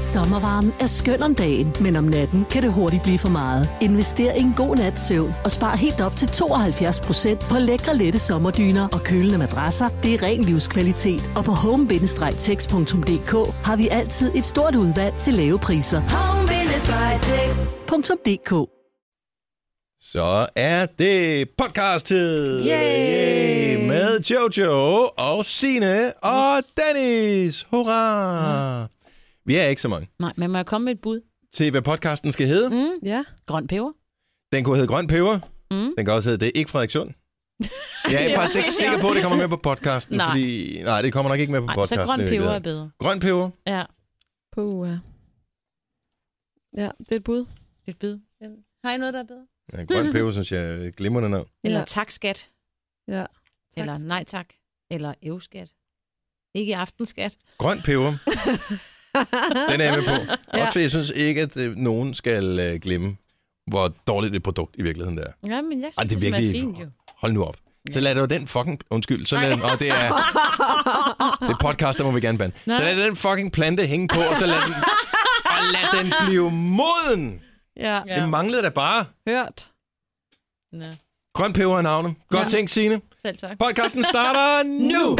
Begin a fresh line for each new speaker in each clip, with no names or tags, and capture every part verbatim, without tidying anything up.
Sommervarmen er skøn om dagen, men om natten kan det hurtigt blive for meget. Invester i en god nats søvn og spar helt op til tooghalvfjerds procent på lækre, lette sommerdyner og kølende madrasser. Det er ren livskvalitet, og på home bindestreg text punktum d k har vi altid et stort udvalg til lave priser. home bindestreg text punktum d k.
Så er det podcast-tid. Yay! Med Jojo og Signe og Dennis. Hurra! Mm. Vi er ikke så mange.
Nej, men må jeg komme med et bud?
Til hvad podcasten skal hedde?
Mm. Ja. Grøn peber.
Den kunne hedde Grøn peber.
Mm.
Den kan også hedde Det er ikke Frederik Sund. Jeg er faktisk ikke sikker på, at det kommer med på podcasten.
Nej.
Fordi, nej, det kommer nok ikke med på
nej,
podcasten.
Så grøn peber er bedre.
Grøn peber?
Ja.
Puh, ja. Ja, det er et bud.
Det er et bud. Har I noget, der er bedre?
Ja, grøn peber, synes jeg er glimrende navn.
Eller
Ja.
tak skat.
Ja.
Eller
Tak.
nej tak. Eller evskat. Ikke aftenskat.
Grøn peber. Den er jeg med på.
Ja.
Også fordi jeg synes ikke, at øh, nogen skal øh, glemme, hvor dårligt et produkt i virkeligheden det er.
Ja, men jeg synes,
Ej, det er
det
virkelig...
er fint jo.
Hold nu op. Så lad det jo den fucking... Undskyld. Så lad den... Og det er... Det er podcast, der må vi gerne bande. Så lad den fucking plante hænge på, og så lad den... Og lad den blive moden.
Ja.
Ja.
Det manglede da bare.
Hørt.
Ja.
Grøn peber er navnet. Godt
Ja.
tænkt, Signe.
Selv tak.
Podcasten starter nu.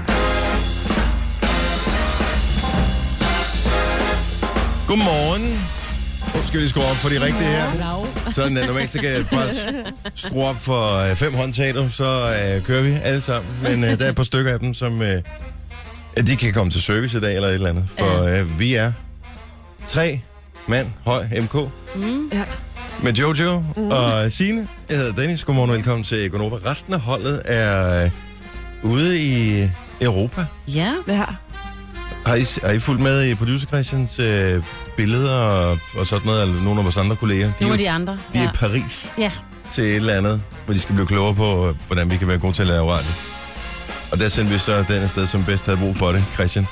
Godmorgen. Nu skal vi skrue op for de rigtige her. Sådan, uh, normalt så kan jeg bare skrue op for uh, fem håndtater, så uh, kører vi alle sammen. Men uh, der er et par stykker af dem, som uh, de kan komme til service i dag eller et eller andet. For uh, vi er tre mand høj M K.
Mm.
Ja.
Med Jojo mm. og Signe. Jeg hedder Dennis. Godmorgen og velkommen til Gonova. Resten af holdet er uh, ude i Europa.
Ja.
Ja.
Har I, har I fulgt med i producer Christians øh, billeder og, og sådan noget, eller nogle af vores andre kolleger? De
Nogle
er
af
jo-
de andre.
De er
Ja.
i Paris
Ja.
til et eller andet, hvor de skal blive klogere på, øh, hvordan vi kan være gode til at lave radio. Og der sendte vi så den sted, som bedst havde brug for det, Christian.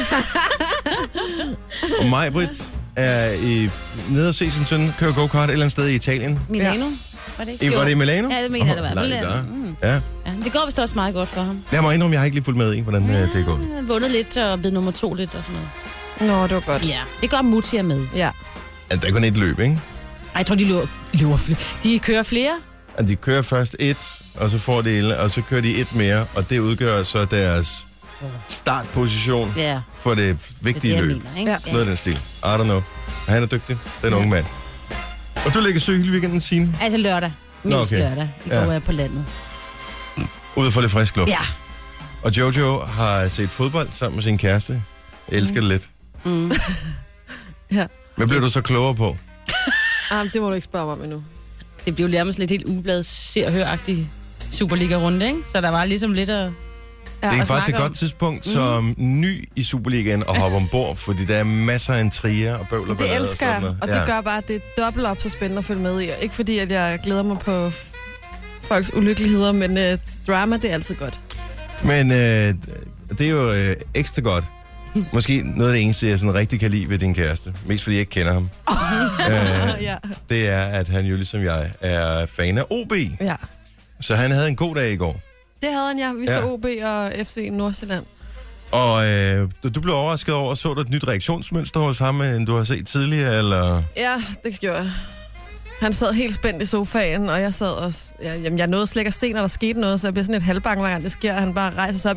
Og mig, Britt, er i, nede og se sin søn køre go-kart et eller andet sted i Italien.
Milano. Var det ikke?
I, var det i Milano?
Ja, det mener jeg, det var.
Oh, nej,
Milano.
der.
Mm.
Ja.
Ja, det går vist også meget godt for ham.
Jeg må indrømme, jeg har ikke lige fulgt med i, hvordan ja, det er gået.
Han har vundet lidt og blevet nummer to lidt og sådan noget.
Nå, det var godt.
Ja, det gør Mutti er med.
Ja.
Ja, der er kun et løb, ikke?
Ej, jeg tror, de løber, løber flere. De kører flere.
At de kører først et, og så får de, og så kører de et mere, og det udgør så deres startposition
Ja,
for det vigtige
det er det, jeg
løb.
mener, ikke?
Ja.
Ja.
Noget af den stil. I don't know. Han er dygtig, den unge mand. Og du ligger søg hele weekenden, Signe,
Altså lørdag. Mindst
okay.
lørdag. I går
Ja.
er jeg på landet.
ude for det friske luft.
Ja.
Og Jojo har set fodbold sammen med sin kæreste. Jeg elsker det lidt.
Mm.
Ja.
Hvad blev du så klogere på?
Ah, det må du ikke spørge mig om endnu.
Det blev nærmest lidt helt ugebladet ser og hør-agtig Superliga-runde, ikke? Så der var ligesom lidt at...
Ja,
Det er
at
faktisk et
snakke om.
godt tidspunkt som ny i Superligaen at hoppe ombord, fordi der er masser af intriger og bøvl og
det
ballade og
elsker
sådan
jeg,
noget.
og det gør bare, at det er dobbelt op så spændende at følge med i. Ikke fordi, at jeg glæder mig på folks ulykkeligheder, men uh, drama, det er altid godt.
Men øh, det er jo øh, ekstra godt. Måske noget af det eneste, jeg sådan rigtig kan lide ved din kæreste. Mest fordi jeg ikke kender ham. øh,
Ja.
det er, at han jo ligesom jeg er fan af O B.
Ja.
Så han havde en god dag i går.
Det havde han, ja. Vi
Ja.
så O B og F C Nordsjælland.
Og øh, du blev overrasket over, så du et nyt reaktionsmønster hos ham, end du har set tidligere, eller?
Ja, det gjorde jeg. Han sad helt spændt i sofaen, og jeg sad også... Ja, jamen, jeg nåede slet ikke at se, når der skete noget, så jeg bliver sådan et halvbange, hver gang det sker. Han bare rejser sig op.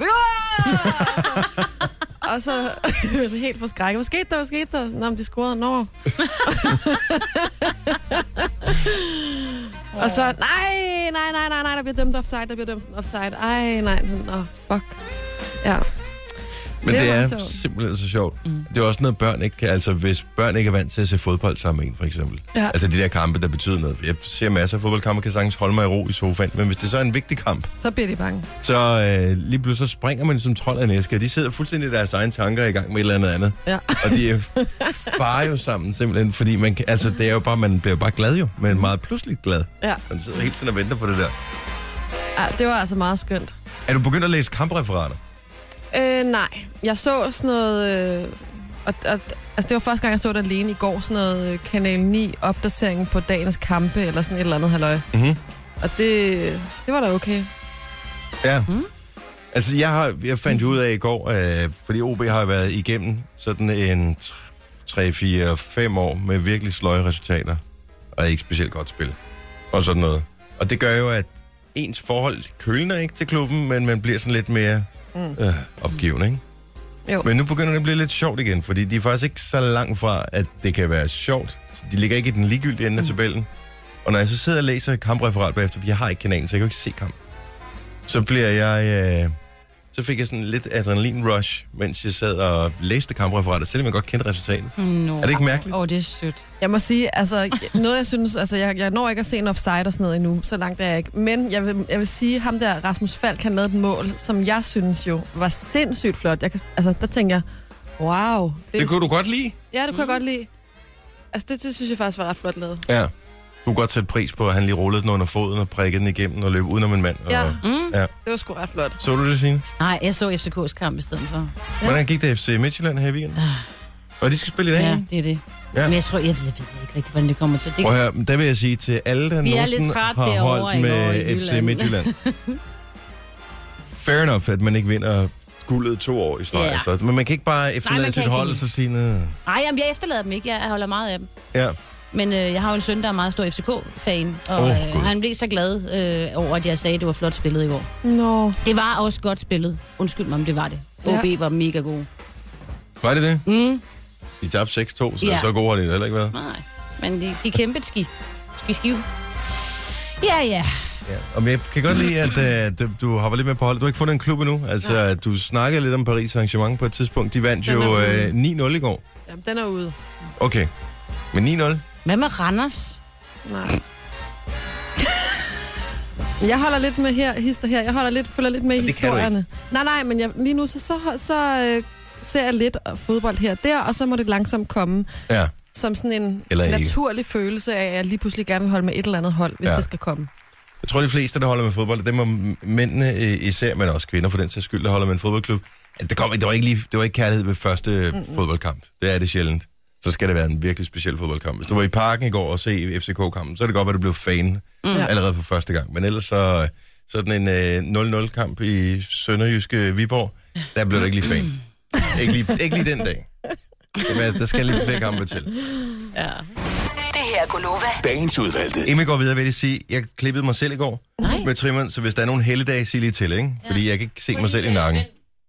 Og så, og så helt forskrækket. Hvad skete der? Hvad skete der? Nå, men de scorede. Nå. Og så, nej, nej, nej, nej, nej, der bliver dømt offside, der bliver dømt offside. Ej, nej, nå, fuck. Ja.
Men
Det
det,
er
det er
meget sjovt.
simpelthen så sjovt. Mm. Det er også noget, børn ikke kan. Altså, hvis børn ikke er vant til at se fodbold sammen med en, for eksempel.
Ja.
Altså, de der kampe, der betyder noget. Jeg ser masser af fodboldkampe, kan sagtens holde mig i ro i sofaen. Men hvis det så er en vigtig kamp,
Så bliver de bange.
så øh, lige pludselig så springer man som trold af en æske. Og de sidder fuldstændig i deres egne tanker i gang med et eller andet andet.
Ja.
Og de er farer jo sammen, simpelthen. Fordi man kan, altså, det er jo bare, man bliver jo bare glad jo. Men meget pludseligt glad.
Ja.
Man sidder hele tiden og venter på det der.
Ja, det var altså meget skønt.
Er du begyndt at læse kampreferater?
Øh, nej. Jeg så sådan noget... Øh, og, og, altså, det var første gang, jeg så det alene i går. Sådan noget øh, Kanal ni opdatering på dagens kampe, eller sådan et eller andet halløj.
Mhm.
Og det, det var da okay.
Ja.
Mm.
Altså, jeg, har, jeg fandt jo ud af i går, øh, fordi O B har været igennem sådan en tre, fire, fem år med virkelig sløje resultater, og ikke specielt godt spil, og sådan noget. Og det gør jo, at ens forhold kølner ikke til klubben, men man bliver sådan lidt mere mm. øh, opgivende, ikke?
Jo.
Men nu begynder det at blive lidt sjovt igen, fordi de er faktisk ikke så langt fra, at det kan være sjovt. De ligger ikke i den ligegyldige ende af tabellen. Og når jeg så sidder og læser kampreferat bagefter, for jeg har ikke kanalen, så jeg kan jo ikke se kamp, så bliver jeg... Øh, så fik jeg sådan lidt adrenalin-rush, mens jeg sad og læste kampreferatet, selvom jeg godt kendte resultatet.
No.
Er det ikke mærkeligt?
Åh, oh, det er sødt.
Jeg må sige, altså, noget jeg synes, altså, jeg, jeg når ikke at se en offside og sådan noget endnu, så langt er jeg ikke. Men jeg vil, jeg vil sige, ham der, Rasmus Falk, han lavede et mål, som jeg synes jo var sindssygt flot. Jeg kan, altså, der tænker jeg, wow.
Det, det kunne du godt lide?
Ja, det kunne
mm.
jeg godt lide. Altså, det, det synes jeg faktisk var ret flot lavet.
Ja. Du kunne godt sætte pris på, at han lige rullede den under foden og prikkede den igennem og løb udenom en mand.
Ja.
Og,
Mm.
ja.
Det var sgu ret flot.
Så du det, Signe?
Nej, jeg så F C K's kamp i stedet for.
Ja.
Hvordan gik det F C Midtjylland her i weekenden? Og de skal spille i dag,
Ja,
ikke?
det er det.
Ja.
Men jeg tror, jeg ved, jeg ved ikke rigtig, hvordan det kommer til. Det,
Prøv at høre, der vil jeg sige til alle, der
Vi er
nogensinde
lidt træt
har
derovre
holdt
i år
med
i
F C
Jylland.
Midtjylland. Fair enough, at man ikke vinder guldet to år i streg.
Ja.
Så, men man kan ikke bare efterlade
man kan
sit
ikke.
hold og så sige... "Nå."
Ej, jamen, jeg efterlader dem ikke. Jeg holder meget af dem.
Ja.
Men øh, jeg har jo en søn, der er meget stor F C K-fan, og
Åh,
oh,
Gud.
øh, han blev så glad øh, over, at jeg sagde, at det var flot spillet i går.
Nå.
Det var også godt spillet. Undskyld mig, om det var det.
Ja.
O B var mega god.
Var det det?
Mm.
De tabte seks to, så
Ja.
så gode har de heller ikke været.
Nej, men de, de kæmpede ski. Ski skive. Ja, ja.
Ja. Og jeg kan godt lide, at uh, du, du har været lidt med på holdet. Du har ikke fundet en klub endnu. Altså,
Nej.
du snakkede lidt om Paris arrangement på et tidspunkt. De vandt
Den
jo
er ude.
uh, ni nul i går.
Jamen, den er ude.
Okay. Men ni nul?
Hvad med Randers?
Nej. Jeg holder lidt med her, hister her. Jeg holder lidt, følger lidt med i
Det kan du
historierne. Nej, nej, men jeg, lige nu så, så, så øh, ser jeg lidt fodbold her og der, og så må det langsomt komme
Ja.
som sådan en
Eller ikke.
naturlig følelse af, at jeg lige pludselig gerne vil holde med et eller andet hold, hvis
Ja.
det skal komme.
Jeg tror, de fleste, der holder med fodbold, dem er mændene øh, især, men også kvinder for den sags skyld, der holder med en fodboldklub. At Det, kom, det, var ikke lige, det var ikke kærlighed ved første mm-hmm. fodboldkamp. Det er det sjældent. Så skal det være en virkelig speciel fodboldkamp. Hvis du var i parken i går og se F C K-kampen, så er det godt, at du blev fan mm. allerede for første gang. Men ellers så sådan en øh, nul nul kamp i Sønderjyske Viborg, der blev du ikke lige fan. ikke, lige, ikke lige den dag. Der skal lidt flere kampe til.
Ja.
Det her er Gunova.
Dagens udvalgte.
Inden vi går videre, vil jeg sige, jeg klippede mig selv i går
Nej.
med trimmeren, så hvis der er nogle helligdage, sig lige til, ikke? Fordi jeg kan ikke se mig selv i nakken.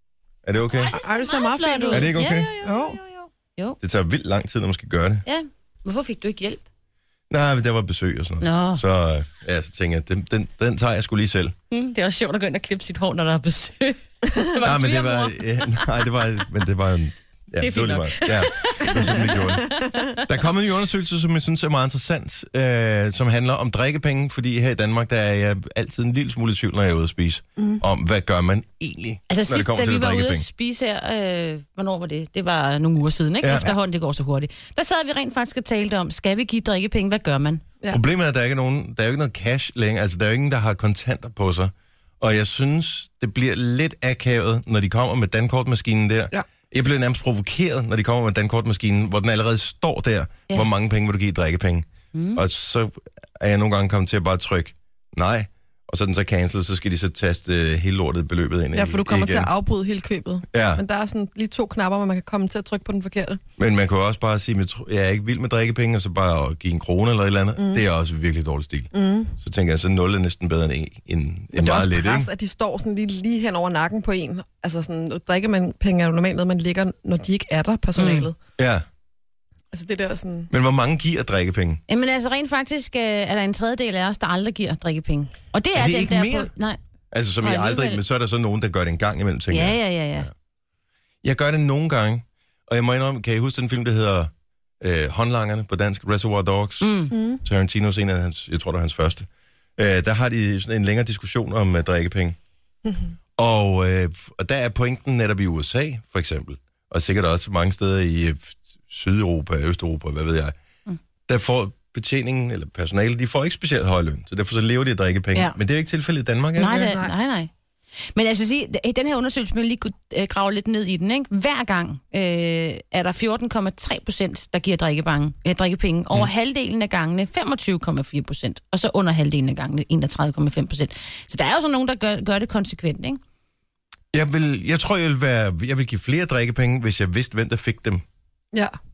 Er det okay?
Ej, det ser meget fint ud.
Er det ikke okay?
Ja, jo, jo, jo, jo, jo.
Det tager vildt lang tid, når man skal gøre det.
Ja. Hvorfor fik du ikke hjælp?
Nej, men der var besøg og sådan noget.
Nå.
Så, øh, ja, så tænker jeg, den, den, den tager jeg sgu lige selv.
Mm, det er også sjovt at gå ind og klippe sit hår, når der er besøg. det var
Nej,
en
men det var,
svigermor.
ja, nej, det var, men det var en... Ja,
Det er fint
var
nok.
lige meget. Ja, det var sådan, vi gjorde det. Der er kommet en ny undersøgelse, som jeg synes er meget interessant, øh, som handler om drikkepenge, fordi her i Danmark, der er jeg altid en lille smule i tvivl, når jeg er ude at spise, mm. om hvad gør man egentlig,
Altså
når det
sidst,
kommer
da
til
vi
det
var ude at
drikkepenge.
spise her, øh, hvornår var det? Det var nogle uger siden, ikke?
Ja.
Ja. Efterhånden, det går så hurtigt. Der sad vi rent faktisk og talte om, skal vi give drikkepenge? Hvad gør man?
Ja.
Problemet er, at der ikke er nogen, der er jo ikke noget cash længere, altså der er jo ingen, der har kontanter på sig, og jeg synes, det bliver lidt akavet, når de kommer med dankortmaskinen der.
Ja.
Jeg bliver nærmest provokeret, når de kommer med dankortmaskinen, hvor den allerede står der. Ja. Hvor mange penge vil du give i drikkepenge? Mm. Og så er jeg nogle gange kommet til at bare trykke nej, og så er den så cancel, så skal de så taste uh, hele lortet beløbet ind
Ja, for du kommer
igen.
til at afbryde hele købet.
Ja.
Men der er sådan lige to knapper, hvor man kan komme til at trykke på den forkerte.
Men man kan jo også bare sige, at jeg er ikke vild med drikkepenge, og så bare at give en krone eller et eller andet. Mm. Det er også virkelig dårlig stil. Mm. Så tænker jeg, så nul er næsten bedre end en, end, end
Det er
meget
også
lidt,
pres,
ikke?
at de står sådan lige, lige hen over nakken på en. Altså sådan, drikkepenge er jo normalt noget, man ligger, når de ikke er der, personalet. Mm.
Ja,
Altså det der sådan...
men hvor mange giver drikkepenge?
Jamen altså rent faktisk øh, er der en tredjedel af os, der aldrig giver drikkepenge. Og det er,
Er det
den
ikke
der
mere?
på... Nej.
Altså, som
Og
jeg aldrig,
alligevel-
men så er der så nogen, der gør det en gang imellem, tænker
Ja,
jeg.
ja, ja, ja.
Jeg gør det nogle gange, og jeg må indrømme, kan I huske den film, der hedder øh, Håndlangerne på dansk, Reservoir Dogs?
Mm.
Mm.
Tarantinos, en af hans, jeg tror, det var hans første. Øh, der har de sådan en længere diskussion om uh, drikkepenge. Mm-hmm. Og, øh, og der er pointen netop i U S A, for eksempel, og sikkert også mange steder i øh, Sydeuropa, Østeuropa, hvad ved jeg, mm. der får betjeningen, eller personalet, de får ikke specielt høj løn, så derfor så lever de af drikkepenge.
Ja.
Men det er jo ikke tilfældet i Danmark, er
Nej,
det?
det, nej, nej. Men altså sige, i den her undersøgelse, man lige kunne øh, grave lidt ned i den, ikke? Hver gang øh, er der fjorten komma tre procent, der giver drikkepenge. Øh, drikkepenge. Over mm. halvdelen af gangene femogtyve komma fire procent, og så under halvdelen af gangene enogtredive komma fem procent. Så der er jo så nogen, der gør, gør det konsekvent, ikke?
Jeg, vil, jeg tror, jeg vil, være, jeg vil give flere drikkepenge, hvis jeg vidste, hvem der fik dem.
Ja.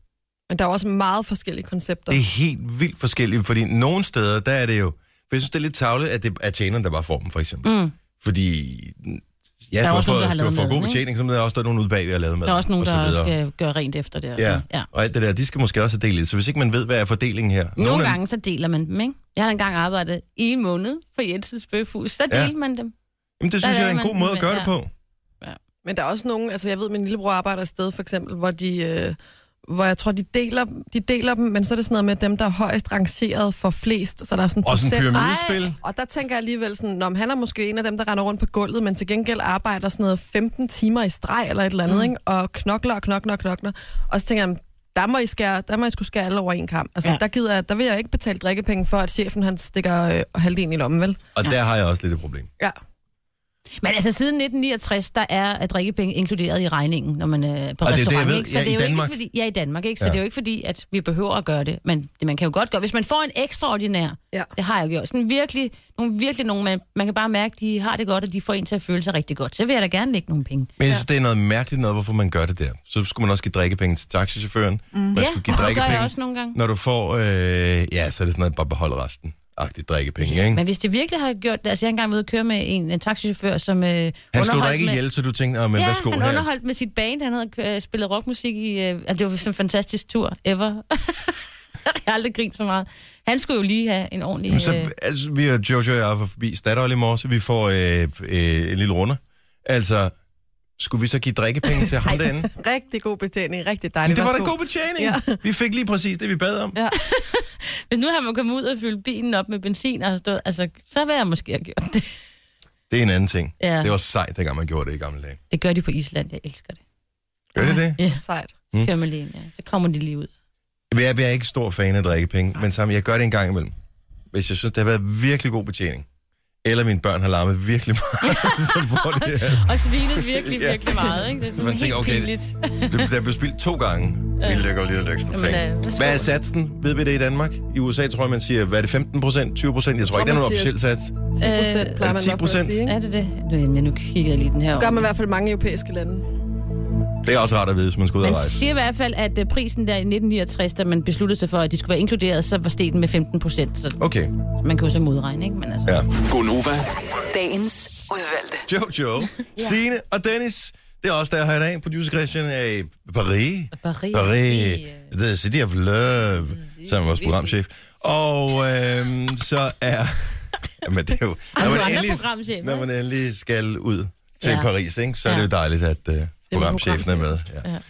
Men der er også meget forskellige koncepter.
Det er helt vildt forskelligt, fordi nogle steder, der er det jo... For jeg synes, det er lidt tavlet, at det er tjeneren, der bare får dem, for eksempel. Mm. Fordi... Ja,
der
du har
også
fået,
nogen, der har
du har fået god
maden,
betjening, så er der også der er nogen ude bagved at lave mad.
Der er også nogen, der
videre.
skal gøre rent efter det.
Ja.
ja,
og alt det der, de skal måske også have delt. Så hvis ikke man ved, hvad er fordelingen her...
Nogle,
nogle
gange, så deler man dem, ikke? Jeg har engang arbejdet i en måned på Jensens Bøfhus. Der
ja.
delte man dem.
Jamen, det synes jeg er en god måde at gøre ja. det på.
Ja. Men der er også nogen... Altså, jeg ved, min lillebror arbejder et sted, for eksempel, hvor de... Øh, hvor jeg tror, de deler, de deler dem, men så er det sådan noget med dem, der er højst rangeret for flest. Så der er sådan
også en pyramidespil.
Ej, og der tænker jeg alligevel sådan, om han er måske en af dem, der render rundt på gulvet, men til gengæld arbejder sådan noget femten timer i streg eller et eller andet, mm. ikke? Og knokler og knokler og knokler. Og så tænker jeg, der må I, skære, der må I skulle skære alle over en kamp. Altså, ja. der, gider jeg, der vil jeg ikke betale drikkepenge for, at chefen han stikker øh, halvdelen i lommen, vel?
Og
ja.
der har jeg også lidt et problem.
Ja.
Men altså siden nitten niogtres, der er drikkepenge inkluderet i regningen, når man er på
og
restaurant.
Det, det, ved,
ikke? Så
ja,
det er jo
Danmark.
ikke fordi, ja, i Danmark, ikke? Så
ja.
det er jo ikke fordi, at vi behøver at gøre det. Men det, man kan jo godt gøre. Hvis man får en ekstraordinær,
ja.
det har jeg jo gjort. Sådan virkelig, nogle virkelig nogle, man, man kan bare mærke, de har det godt, og de får en til at føle sig rigtig godt. Så vil jeg da gerne lægge nogle penge.
Men jeg synes, ja. det er noget mærkeligt noget, hvorfor man gør det der. Så skulle man også give drikkepenge til taxichaufføren. Mm. Man
ja,
skulle give
det gør
drikkepenge,
jeg også nogle gange.
Når du får, øh, ja, så er det sådan noget, bare beholde resten. Agtigt drikkepenge,
ja,
ikke?
men hvis det virkelig har gjort det, altså jeg har engang været at køre med en, en taxichauffør, som øh,
han stod der ikke ihjel, så du tænkte, oh, men
ja,
værsgo her.
han underholdt med sit band, han havde øh, spillet rockmusik i, øh, altså det var sådan en fantastisk tur, ever. Jeg har aldrig grint så meget. Han skulle jo lige have en ordentlig...
Jamen, så,
øh...
altså, vi og Jojo og jeg er forbi Statoil i morges, vi får øh, øh, en lille runde. Altså, skulle vi så give drikkepenge til ham derinde?
Rigtig god betjening, rigtig dejligt.
Men det var da god betjening. Ja. Vi fik lige præcis det, vi bad om.
Ja.
Hvis nu har man kommet ud og fyldt bilen op med benzin og stået, altså, så vil jeg måske have gjort det.
Det er en anden ting.
Ja.
Det var sejt, dengang man gjorde det i gamle dage.
Det gør de på Island, jeg elsker det.
Gør de det?
Ja,
sejt.
Mm. Kører med lægen, ja. Så kommer de lige ud.
Jeg er ikke stor fan af drikkepenge, men sammen, jeg gør det en gang imellem. Hvis jeg synes, det har været virkelig god betjening, eller mine børn har larmet virkelig meget, så får det her.
Og svinet virkelig, virkelig meget, ikke? Det er sådan helt
tænker, okay,
pinligt.
Det, det blev spildt to gange. Vi lægger lige lidt ekstra penge.
Jamen, uh,
hvad er satsen? Ved vi det i Danmark? I U S A tror jeg, man siger, hvad er det, femten procent, tyve procent? Jeg tror, jeg tror ikke, det er nogen officiel sats.
ti procent plejer man
ti procent?
sige, ikke?
Er det det? Nu, nu kigger jeg lige den her
Det gør man i hvert fald mange europæiske lande.
Det er også rart at vide, hvis man skal ud og
man
rejse.
Man siger i hvert fald, at uh, prisen der i nitten niogtres, da man besluttede sig for, at de skulle være inkluderet, så var stegen med femten procent. Så
okay.
Man kan jo så modregne, ikke? Men altså...
Ja.
Gonova. Dagens udvalgte.
Jojo, ja. Signe og Dennis. Det er også der her i dag. Producer Christian er i Paris.
Paris.
Paris. The City of Love. Som vores programchef. Og øhm, så er... Jamen, det er jo... Når man, endelig, når man endelig skal ud til ja. Paris, ikke, så er det jo dejligt, at uh, programchefen er med. Ja. Ja.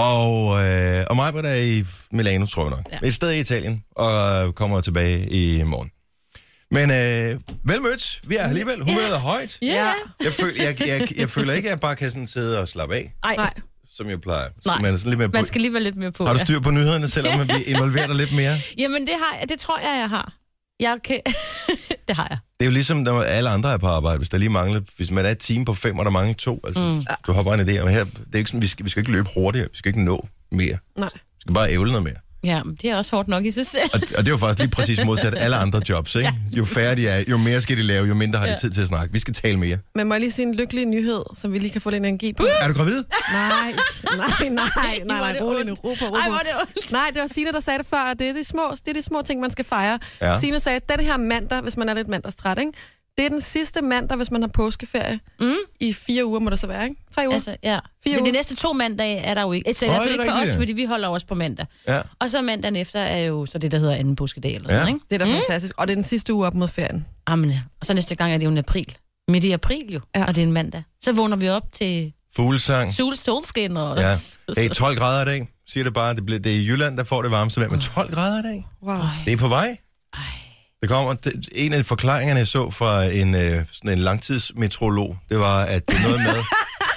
Og, øh, og mig var der i Milano, tror jeg nok. Ja. Et sted i Italien, og kommer tilbage i morgen. Men øh, vel mødt. Vi er alligevel. Humøret yeah. er højt.
Yeah.
Jeg, føl, jeg, jeg, jeg føler ikke, at jeg bare kan sådan sidde og slappe af.
Nej.
Som jeg plejer.
Nej.
Man, er sådan lidt mere på.
Man skal lige være lidt mere på.
Har du styr på nyhederne, selvom vi involverer dig lidt mere?
Jamen, det, har jeg, det tror jeg, jeg har. Jeg kan... det har jeg.
Det er jo ligesom, når alle andre er på arbejde. Hvis der lige mangler, hvis man er et team på fem, og der mangler to. Altså, mm. du har bare en idé. Men her, det er ikke sådan, vi skal, vi skal ikke løbe hurtigere. Vi skal ikke nå mere.
Nej.
Vi skal bare ævle noget mere.
Ja, det er også hårdt nok i sig selv.
Og, og det er jo faktisk lige præcis modsat alle andre jobs, ikke? Jo færre de er, jo mere skal de lave, jo mindre har de tid til at snakke. Vi skal tale mere.
Men må jeg lige sige en lykkelig nyhed, som vi lige kan få lidt energi på?
Uh! Er du gravid?
Nej, nej, nej, nej, nej, rolig nu, ro på, ro på.
Ej, hvor er det ondt.
Nej, det var Signe, der sagde det før, og det er de små, det er de små ting, man skal fejre. Ja. Signe sagde, den her mandag, hvis man er lidt mandagstræt, ikke? Det er den sidste mandag, hvis man har påskeferie. Mm. I fire uger må det så være, ikke? Tre uger?
Altså, ja. Fire så uger. De næste to mandage er der jo ikke. Altså, i hvert fald ikke for os, fordi vi holder os på mandag.
Ja.
Og så mandagen efter er jo så det, der hedder anden påskedag eller sådan,
ja.
ikke?
Det er da mm. fantastisk. Og det er den sidste uge op mod ferien.
Amen, ja. Og så næste gang er det jo en april. Midt i april jo, ja. Og det er en mandag. Så vågner vi op til...
Fuglesang.
Sols solskin og...
Ja. Det er tolv grader i dag. Siger det bare, det, bliver, det er i Jylland, der får det varmeste vejr, men tolv grader i dag.
Wow.
Det er på vej.
Ej.
Det kommer, det, en af forklaringerne, jeg så fra en, øh, sådan en langtidsmetrolog, det var, at det er noget med...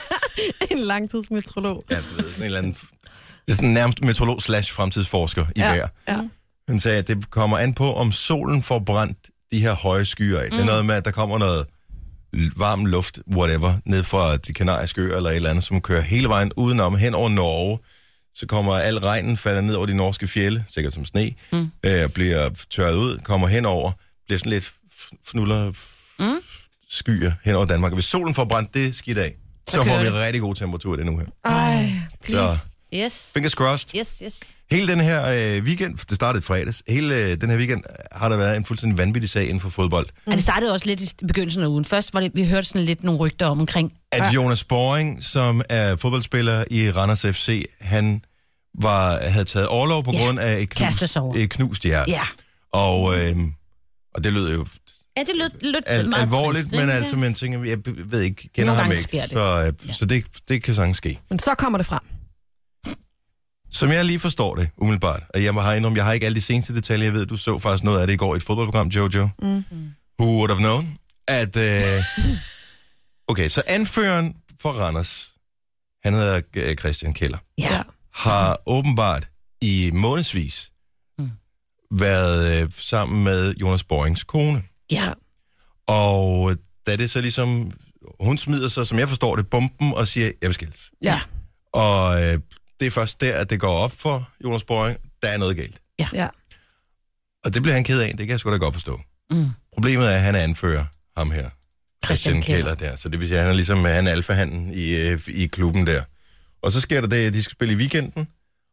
en langtidsmetrolog?
Ja, du ved, sådan en eller anden... Det er sådan nærmest metrolog slash fremtidsforsker i
ja,
vejr.
Ja.
Han sagde, at det kommer an på, om solen får brændt de her høje skyer af. Mm. Det er noget med, at der kommer noget varm luft, whatever, ned fra de kanariske øer eller et eller andet, som kører hele vejen udenom hen over Norge. Så kommer al regnen, falder ned over de norske fjelde, sikkert som sne, mm. øh, bliver tørret ud, kommer henover, bliver sådan lidt fnuller mm. skyer hen over Danmark. Og hvis solen får brændt det skidt af, så, så får vi det. Rigtig god temperatur i den uge her.
Ej, please.
Så,
yes.
fingers crossed.
Yes, yes.
Hele den her øh, weekend, det startede fredags, hele øh, den her weekend har der været en fuldstændig vanvittig sag inden for fodbold.
Mm. Ja, det startede også lidt i begyndelsen af ugen. Først var det, vi hørte sådan lidt nogle rygter om omkring...
At Jonas Boring, som er fodboldspiller i Randers F C, han var, havde taget overlov på ja. grund af et knust, et knust hjerte.
Ja.
Og, øh, og det lød jo...
Ja, det lød, lød
al-
meget
alvorligt,
trist,
men
ikke?
altså, man tænker, jeg ved ikke, kender
Nogle
ham
gange
ikke,
det.
så, øh,
Ja.
så det, det kan sagtens ske.
Men så kommer det frem.
Som jeg lige forstår det, umiddelbart, og jeg har indrømme, jeg har ikke alle de seneste detaljer, jeg ved, du så faktisk noget af det i går i et fodboldprogram, Jojo. Mm. Who would have known? At, øh, okay, så anføreren for Randers, han hedder øh, Christian Keller,
Ja.
har åbenbart i månedsvis mm. været øh, sammen med Jonas Borings kone.
Ja.
Og da det så ligesom, hun smider sig, som jeg forstår det, bomben og siger, jeg vil skilles.
Ja.
Og øh, det er først der, at det går op for Jonas Boring, der er noget galt.
Ja.
Ja.
Og det bliver han ked af, det kan jeg sgu da godt forstå.
Mm.
Problemet er, at han anfører ham her, Christian,
Christian
Keller der. Så det vil sige, at han er ligesom han er alfahanden i, øh, i klubben der. Og så sker der det, at de skal spille i weekenden,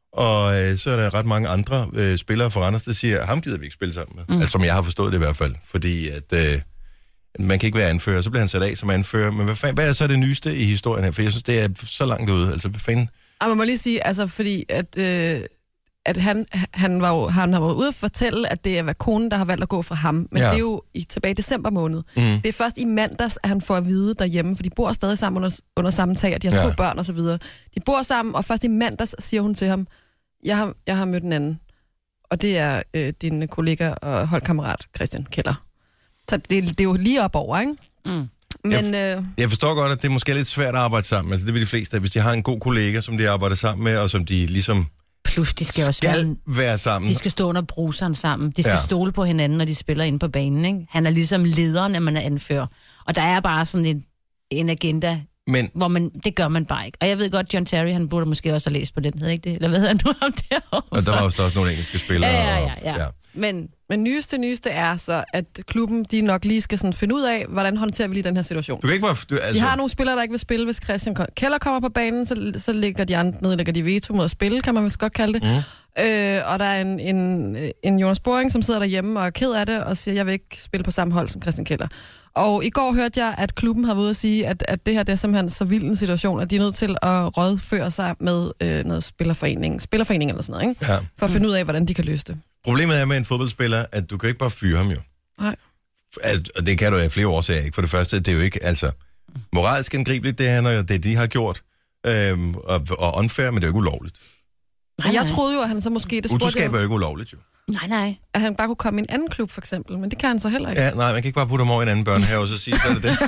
og øh, så er der ret mange andre øh, spillere fra Randers, der siger, ham gider vi ikke spille sammen med. Mm. Altså som jeg har forstået det i hvert fald. Fordi at øh, man kan ikke være anfører. Så bliver han sat af som anfører. Men hvad, fanden, hvad er så det nyeste i historien her? For jeg synes, det er så langt ude. Altså hvad fanden...
Og man må lige sige, altså fordi at, øh, at han, han, var jo, han har været ude at fortælle, at det er konen, der har valgt at gå fra ham. Men
ja.
det er jo i, tilbage i december måned.
Mm.
Det er først i mandags, at han får at vide derhjemme, for de bor stadig sammen under, under samme tag, og de har ja. to børn og så videre. De bor sammen, og først i mandags siger hun til ham, jeg har, jeg har mødt en anden, og det er øh, din kollega og holdkammerat Christian Keller. Så det, det er jo lige op over, ikke?
Mm.
Men,
jeg,
øh,
jeg forstår godt, at det er måske lidt svært at arbejde sammen. Altså det vil de fleste, hvis de har en god kollega, som de arbejder sammen med, og som de ligesom
Plus, de skal også
skal
være,
være sammen.
De skal stå under bruseren sammen. De skal
Ja.
stole på hinanden, når de spiller inde på banen. Ikke? Han er ligesom lederen, når man er anfører. Og der er bare sådan en, en agenda,
Men,
hvor man, det gør man bare ikke. Og jeg ved godt, John Terry, han burde måske også have læst på den, hedder ikke det? Eller hvad hedder han nu om derovre?
og der var også, også nogle engelske spillere.
Ja, ja,
og,
ja, ja.
ja.
Men
men nyeste, nyeste er så, at klubben, de nok lige skal sådan finde ud af, hvordan håndterer vi lige den her situation.
Du kan ikke bare... Du, altså,
De har nogle spillere, der ikke vil spille, hvis Christian Keller kommer på banen, så, så ligger de andre ned, lægger de veto mod at spille, kan man vist godt kalde det. Mm. Øh, og der er en, en, en Jonas Boring, som sidder derhjemme og er ked af det, og siger, jeg vil ikke spille på samme hold som Christian Keller. Og i går hørte jeg, at klubben har været ude at sige, at, at det her det er simpelthen så vild en situation, at de er nødt til at rådføre sig med øh, noget spillerforening, spillerforening eller sådan noget, ikke?
Ja.
For at finde ud af, hvordan de kan løse det.
Problemet er med en fodboldspiller, at du kan ikke bare fyre ham jo.
Nej.
At, og det kan du af flere årsager ikke. For det første, det er jo ikke, altså, moralsk angribeligt, det er det, de har gjort, øhm, og, og unfair, men det er jo ikke ulovligt.
Nej, jeg troede jo, at han så måske... Det
Utroskab er jo ikke ulovligt, jo.
nej, nej.
At han bare kunne komme i en anden klub, for eksempel. Men det kan han så heller ikke.
Ja, nej, man kan ikke bare putte ham over i en anden børnehave, og så sige, så er det det.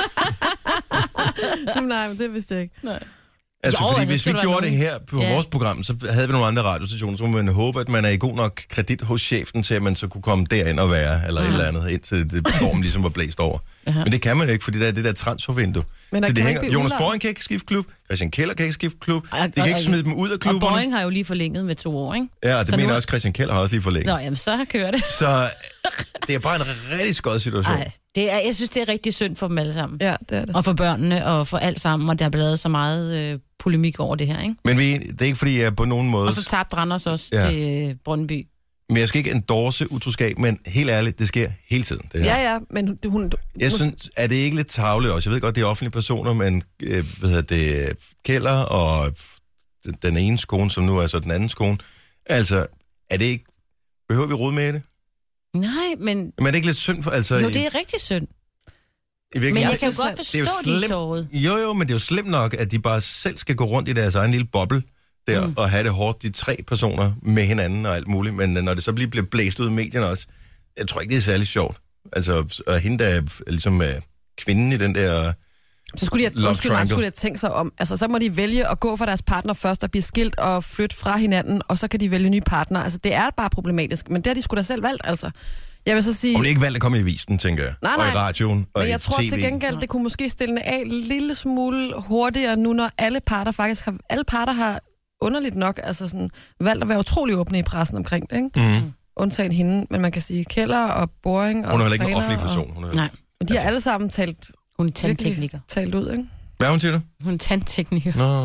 Nej, men det vidste jeg ikke. Nej.
Altså,
Jo,
fordi
altså,
hvis vi
skal der
gjorde
være
det her på
Ja.
vores program, så havde vi nogle andre radiostationer, så må man håbe, at man er i god nok kredit hos chefen til, at man så kunne komme derind og være, eller et eller andet, indtil det stormen ligesom var blæst over.
Aha.
Men det kan man jo ikke, fordi der er det der transfervindue.
Men der
Så det
kan
hænger,
ikke blive
Jonas
udlejet.
Boring kan ikke skifte klub, Christian Keller kan ikke skifte klub,
Og-
de kan
og-
ikke smide dem ud af
Og
klubberne.
Boring har jo lige forlænget med to år, ikke?
Ja, og det
Så
mener
nu-
også Christian Keller har også lige forlænget.
Nå, jamen, så kører det.
Så det er bare en rigtig skød situation.
Nej, det er, jeg synes, det er rigtig synd for dem alle sammen.
Ja, det er det.
Og for børnene, og for alt sammen, og der er blevet så meget øh, polemik over det her, ikke?
Men vi, det er ikke, fordi jeg på nogen måde...
Og så tabte Randers også
Ja.
ja. til øh, Brøndby.
Men jeg skal ikke endorse utroskab, men helt ærligt, det sker hele tiden. Det her.
Ja, ja, men det, hun...
Jeg synes, er det ikke lidt tarveligt også? Jeg ved godt, det er offentlige personer, men øh, hvad hedder det, Keller og den, den ene kone, som nu er så den anden kone. Altså, er det ikke... Behøver vi rode med det?
Nej, men
Men er det ikke lidt synd for... Altså,
jo, det er rigtig synd.
i
Men
virkeligheden,
jeg kan jo
synes,
godt
at
forstå,
det er jo
de er
slemt.
såret.
Jo, jo, men det er jo slemt nok, at de bare selv skal gå rundt i deres egen lille boble der, mm. og have det hårdt, de tre personer med hinanden og alt muligt. Men når det så bliver bliver blæst ud i medierne også, jeg tror ikke, det er særlig sjovt. Altså, og hende, der er ligesom uh, kvinden i den der...
Så skulle de have,
Love
undskyld mig,
triangle.
skulle de have tænkt sig om. Altså, så må de vælge at gå for deres partner først og blive skilt og flytte fra hinanden, og så kan de vælge nye partner. Altså, det er bare problematisk, men det har de sgu da selv valgt, altså. Jeg vil så sige...
Og det er ikke valgt at komme i avisen, tænker jeg.
Nej,
Og i
nej.
radioen, og
Men
i
jeg tror
T V.
til gengæld, det kunne måske stille af en lille smule hurtigere nu, når alle parter faktisk har... Alle parter har underligt nok altså sådan, valgt at være utrolig åbne i pressen omkring det, ikke?
Mm.
Undtagen hende, men man kan sige Keller og Boring og
Hun er heller ikke en
træner
offentlig
og-
person. Hun er...
Nej,
Men de har
Altså-
alle sammen talt,
hun er tandtekniker.
talt ud, ikke?
Hvad er hun til det?
Hun er tandtekniker.
Nå.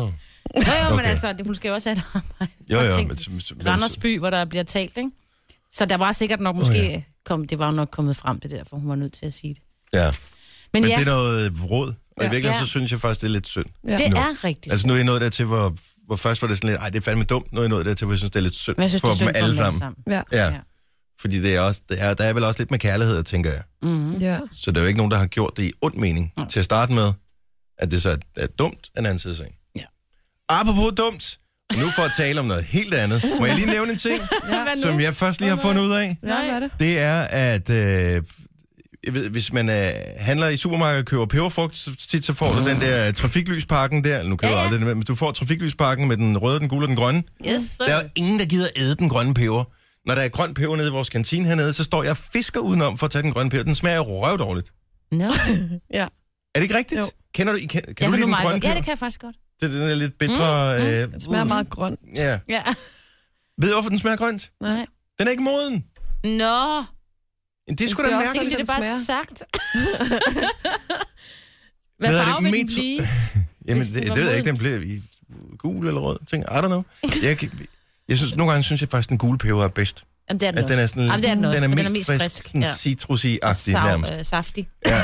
Jo, jo, okay. Men
Okay.
altså, det måske også er et arbejde.
Jo, jo.
Tænk,
Men, men,
Randers by, hvor der bliver talt, ikke? Så der var sikkert nok måske... Oh, ja. kom, det var nok kommet frem, det der, for hun var nødt til at sige det.
ja.
Men,
Men
ja,
det er noget råd. Og
Ja.
i virkeligheden,
Ja.
så synes jeg faktisk, det er lidt synd.
Ja.
det
nu.
er rigtigt.
Altså nu er jeg nået dertil, hvor, hvor først var det sådan lidt, ej, det er fandme dumt. Nu er jeg nået dertil, hvor jeg synes, det er lidt synd
Men jeg synes,
for
det er synd
dem
for
alle
dem
sammen.
sammen.
Ja.
Ja.
Ja.
Fordi det er også, det er, der er vel også lidt med kærlighed, tænker jeg.
Mm-hmm.
Ja.
Så der er jo ikke nogen, der har gjort det i ond mening
Mm.
til at starte med, at det så er, er dumt af en anden side af sagen.
Ja.
Apropos dumt, nu for at tale om noget helt andet, må jeg lige nævne en ting,
Ja.
som jeg først lige har fundet ud af.
Ja, hvad er det?
Det er, at øh, jeg ved, hvis man øh, handler i supermarkedet og køber peberfrugt, så tit så får du den der trafiklyspakken der. Nu køber
Ja,
jeg
ja.
aldrig den, men du får trafiklyspakken med den røde, den gule og den grønne.
Yes, sir.
Der er jo ingen, der gider æde den grønne peber. Når der er grøn peber nede i vores kantine hernede, så står jeg og fisker udenom for at tage den grønne peber. Den smager jo røvdårligt.
No.
Ja.
Er det ikke rigtigt?
Jo.
Kender du, kan, kan
Jeg
du
kan
lide
nu
den
meget
grønne
godt.
peber?
Ja, det kan jeg faktisk godt.
Det er den der lidt bitre... Mm, mm. Øh,
Det smager meget grønt.
Ja.
Ja.
Ved du, hvorfor den smager grønt?
Nej.
Den er ikke moden.
Nå.
Det er sgu
Det
da
er også
Ikke,
mærkeligt.
fordi det er bare
smager.
sagt.
Hvad
Hvad
er det?
farve vil den
Metro-
blive?
Jamen,
Hvis den
det,
var
det ved jeg
moden.
ikke. Den bliver i gul eller rød. Tænker, I don't know. Jeg, kan- jeg synes, nogle gange synes jeg faktisk, den gule peber er bedst.
Jamen, det er den
At
også.
den er sådan,
Jamen, det er den også,
den er
for
mest,
den er mest
frisk,
frisk.
sådan
Ja.
citrusy-agtig
Sav,
nærmest.
øh, saftig.
Ja.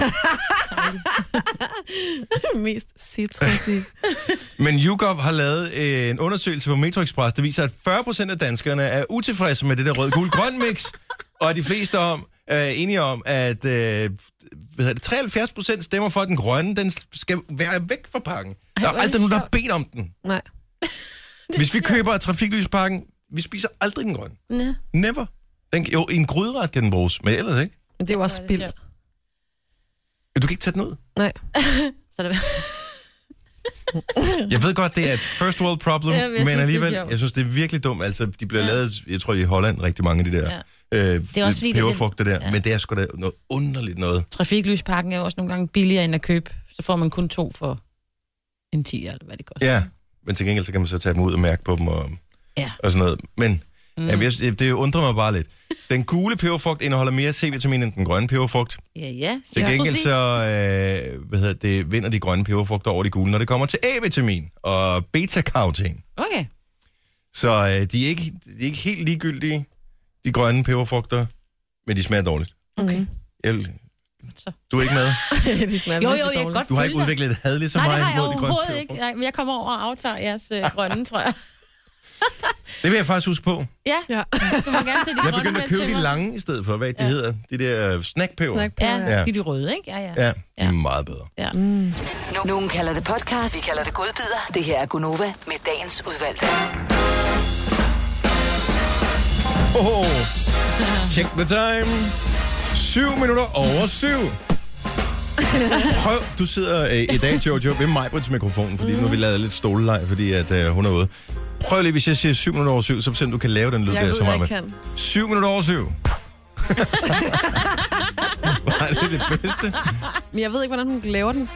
Mest citrusy.
Men YouGov har lavet øh, en undersøgelse på Metro Express, der viser, at fyrre procent af danskerne er utilfredse med det der rød-gul-grøn mix, og de fleste om, er enige om, at øh, hvad hedder det, treoghalvfjerds procent stemmer for, at den grønne den skal være væk fra pakken. Der er
hvor er
aldrig
det
nogen, der har
sjovt.
bedt om den.
Nej.
Hvis vi køber trafiklyspakken, vi spiser aldrig den grønne.
Nå.
Never. Den, jo, i en gryderet kan den bruges, men ellers ikke.
Men det er jo også spild.
Du kan ikke tage den ud.
Nej.
Så det
Jeg ved godt, det er et first world problem,
Ja, men jeg
men
synes, det er
alligevel,
sjovt.
jeg synes, det er virkelig dumt. Altså, de bliver
Ja.
lavet, jeg tror, i Holland, rigtig mange af de der
Ja.
øh,
Det er også fordi, det er
peberfrugter der,
ja.
men det er sgu da noget underligt noget.
Trafiklyspakken er jo også nogle gange billigere end at købe. Så får man kun to for en ti, eller hvad det koster.
Ja, men til gengæld, så kan man så tage dem ud og mærke på dem og,
Ja.
og sådan noget. Men
Mm.
ja, jeg, det undrer mig bare lidt. Den gule peberfrugt indeholder mere C-vitamin end den grønne peberfrugt.
Ja, ja.
Til gengæld så øh, hvad hedder det, vinder de grønne peberfrugter over de gule, når det kommer til A-vitamin og beta-caroten.
Okay.
Så øh, de, er ikke, de er ikke helt ligegyldige, de grønne peberfrugter, men de smager dårligt.
Okay.
Jeg,
Så.
du er ikke med?
De smager
Jo, jo,
virkelig
jeg kan
dårligt.
godt
Du har
følge
ikke
dig.
udviklet et had lige så
Nej, det
meget
har jeg
mod de grønne
overhovedet ikke.
peberfrugter?
Nej, men jeg kommer over og aftager jeres øh, grønne, tror jeg.
Det vil jeg faktisk huske på.
Ja,
Ja.
du må gerne tage de
Jeg
grønne
begyndte
med
at købe
til
de
mig.
lange i stedet for, hvad de
Ja.
hedder. De der snackpeber.
Snackpeber,
Ja,
ja.
Ja.
de er de røde, ikke? Ja, ja.
Ja, de er
Ja.
meget bedre.
ja.
Mm.
Nu- Nogen kalder det podcast, vi kalder det godbider. Det her er Gunova med dagens udvalgte.
Oh, check the time. Syv minutter over syv. Prøv, du sidder øh, i dag, Jojo, ved Majbrits mikrofonen, fordi mm. nu har vi lavet lidt stoleleg, fordi at, øh, hun er ude. Prøv lige, hvis jeg siger syv minutter over syv, så simpelthen du kan lave den lyd
Jeg
der,
ved,
som
jeg
om.
kan.
Syv minutter over syv. Var det det bedste?
Men jeg ved ikke, hvordan hun laver den.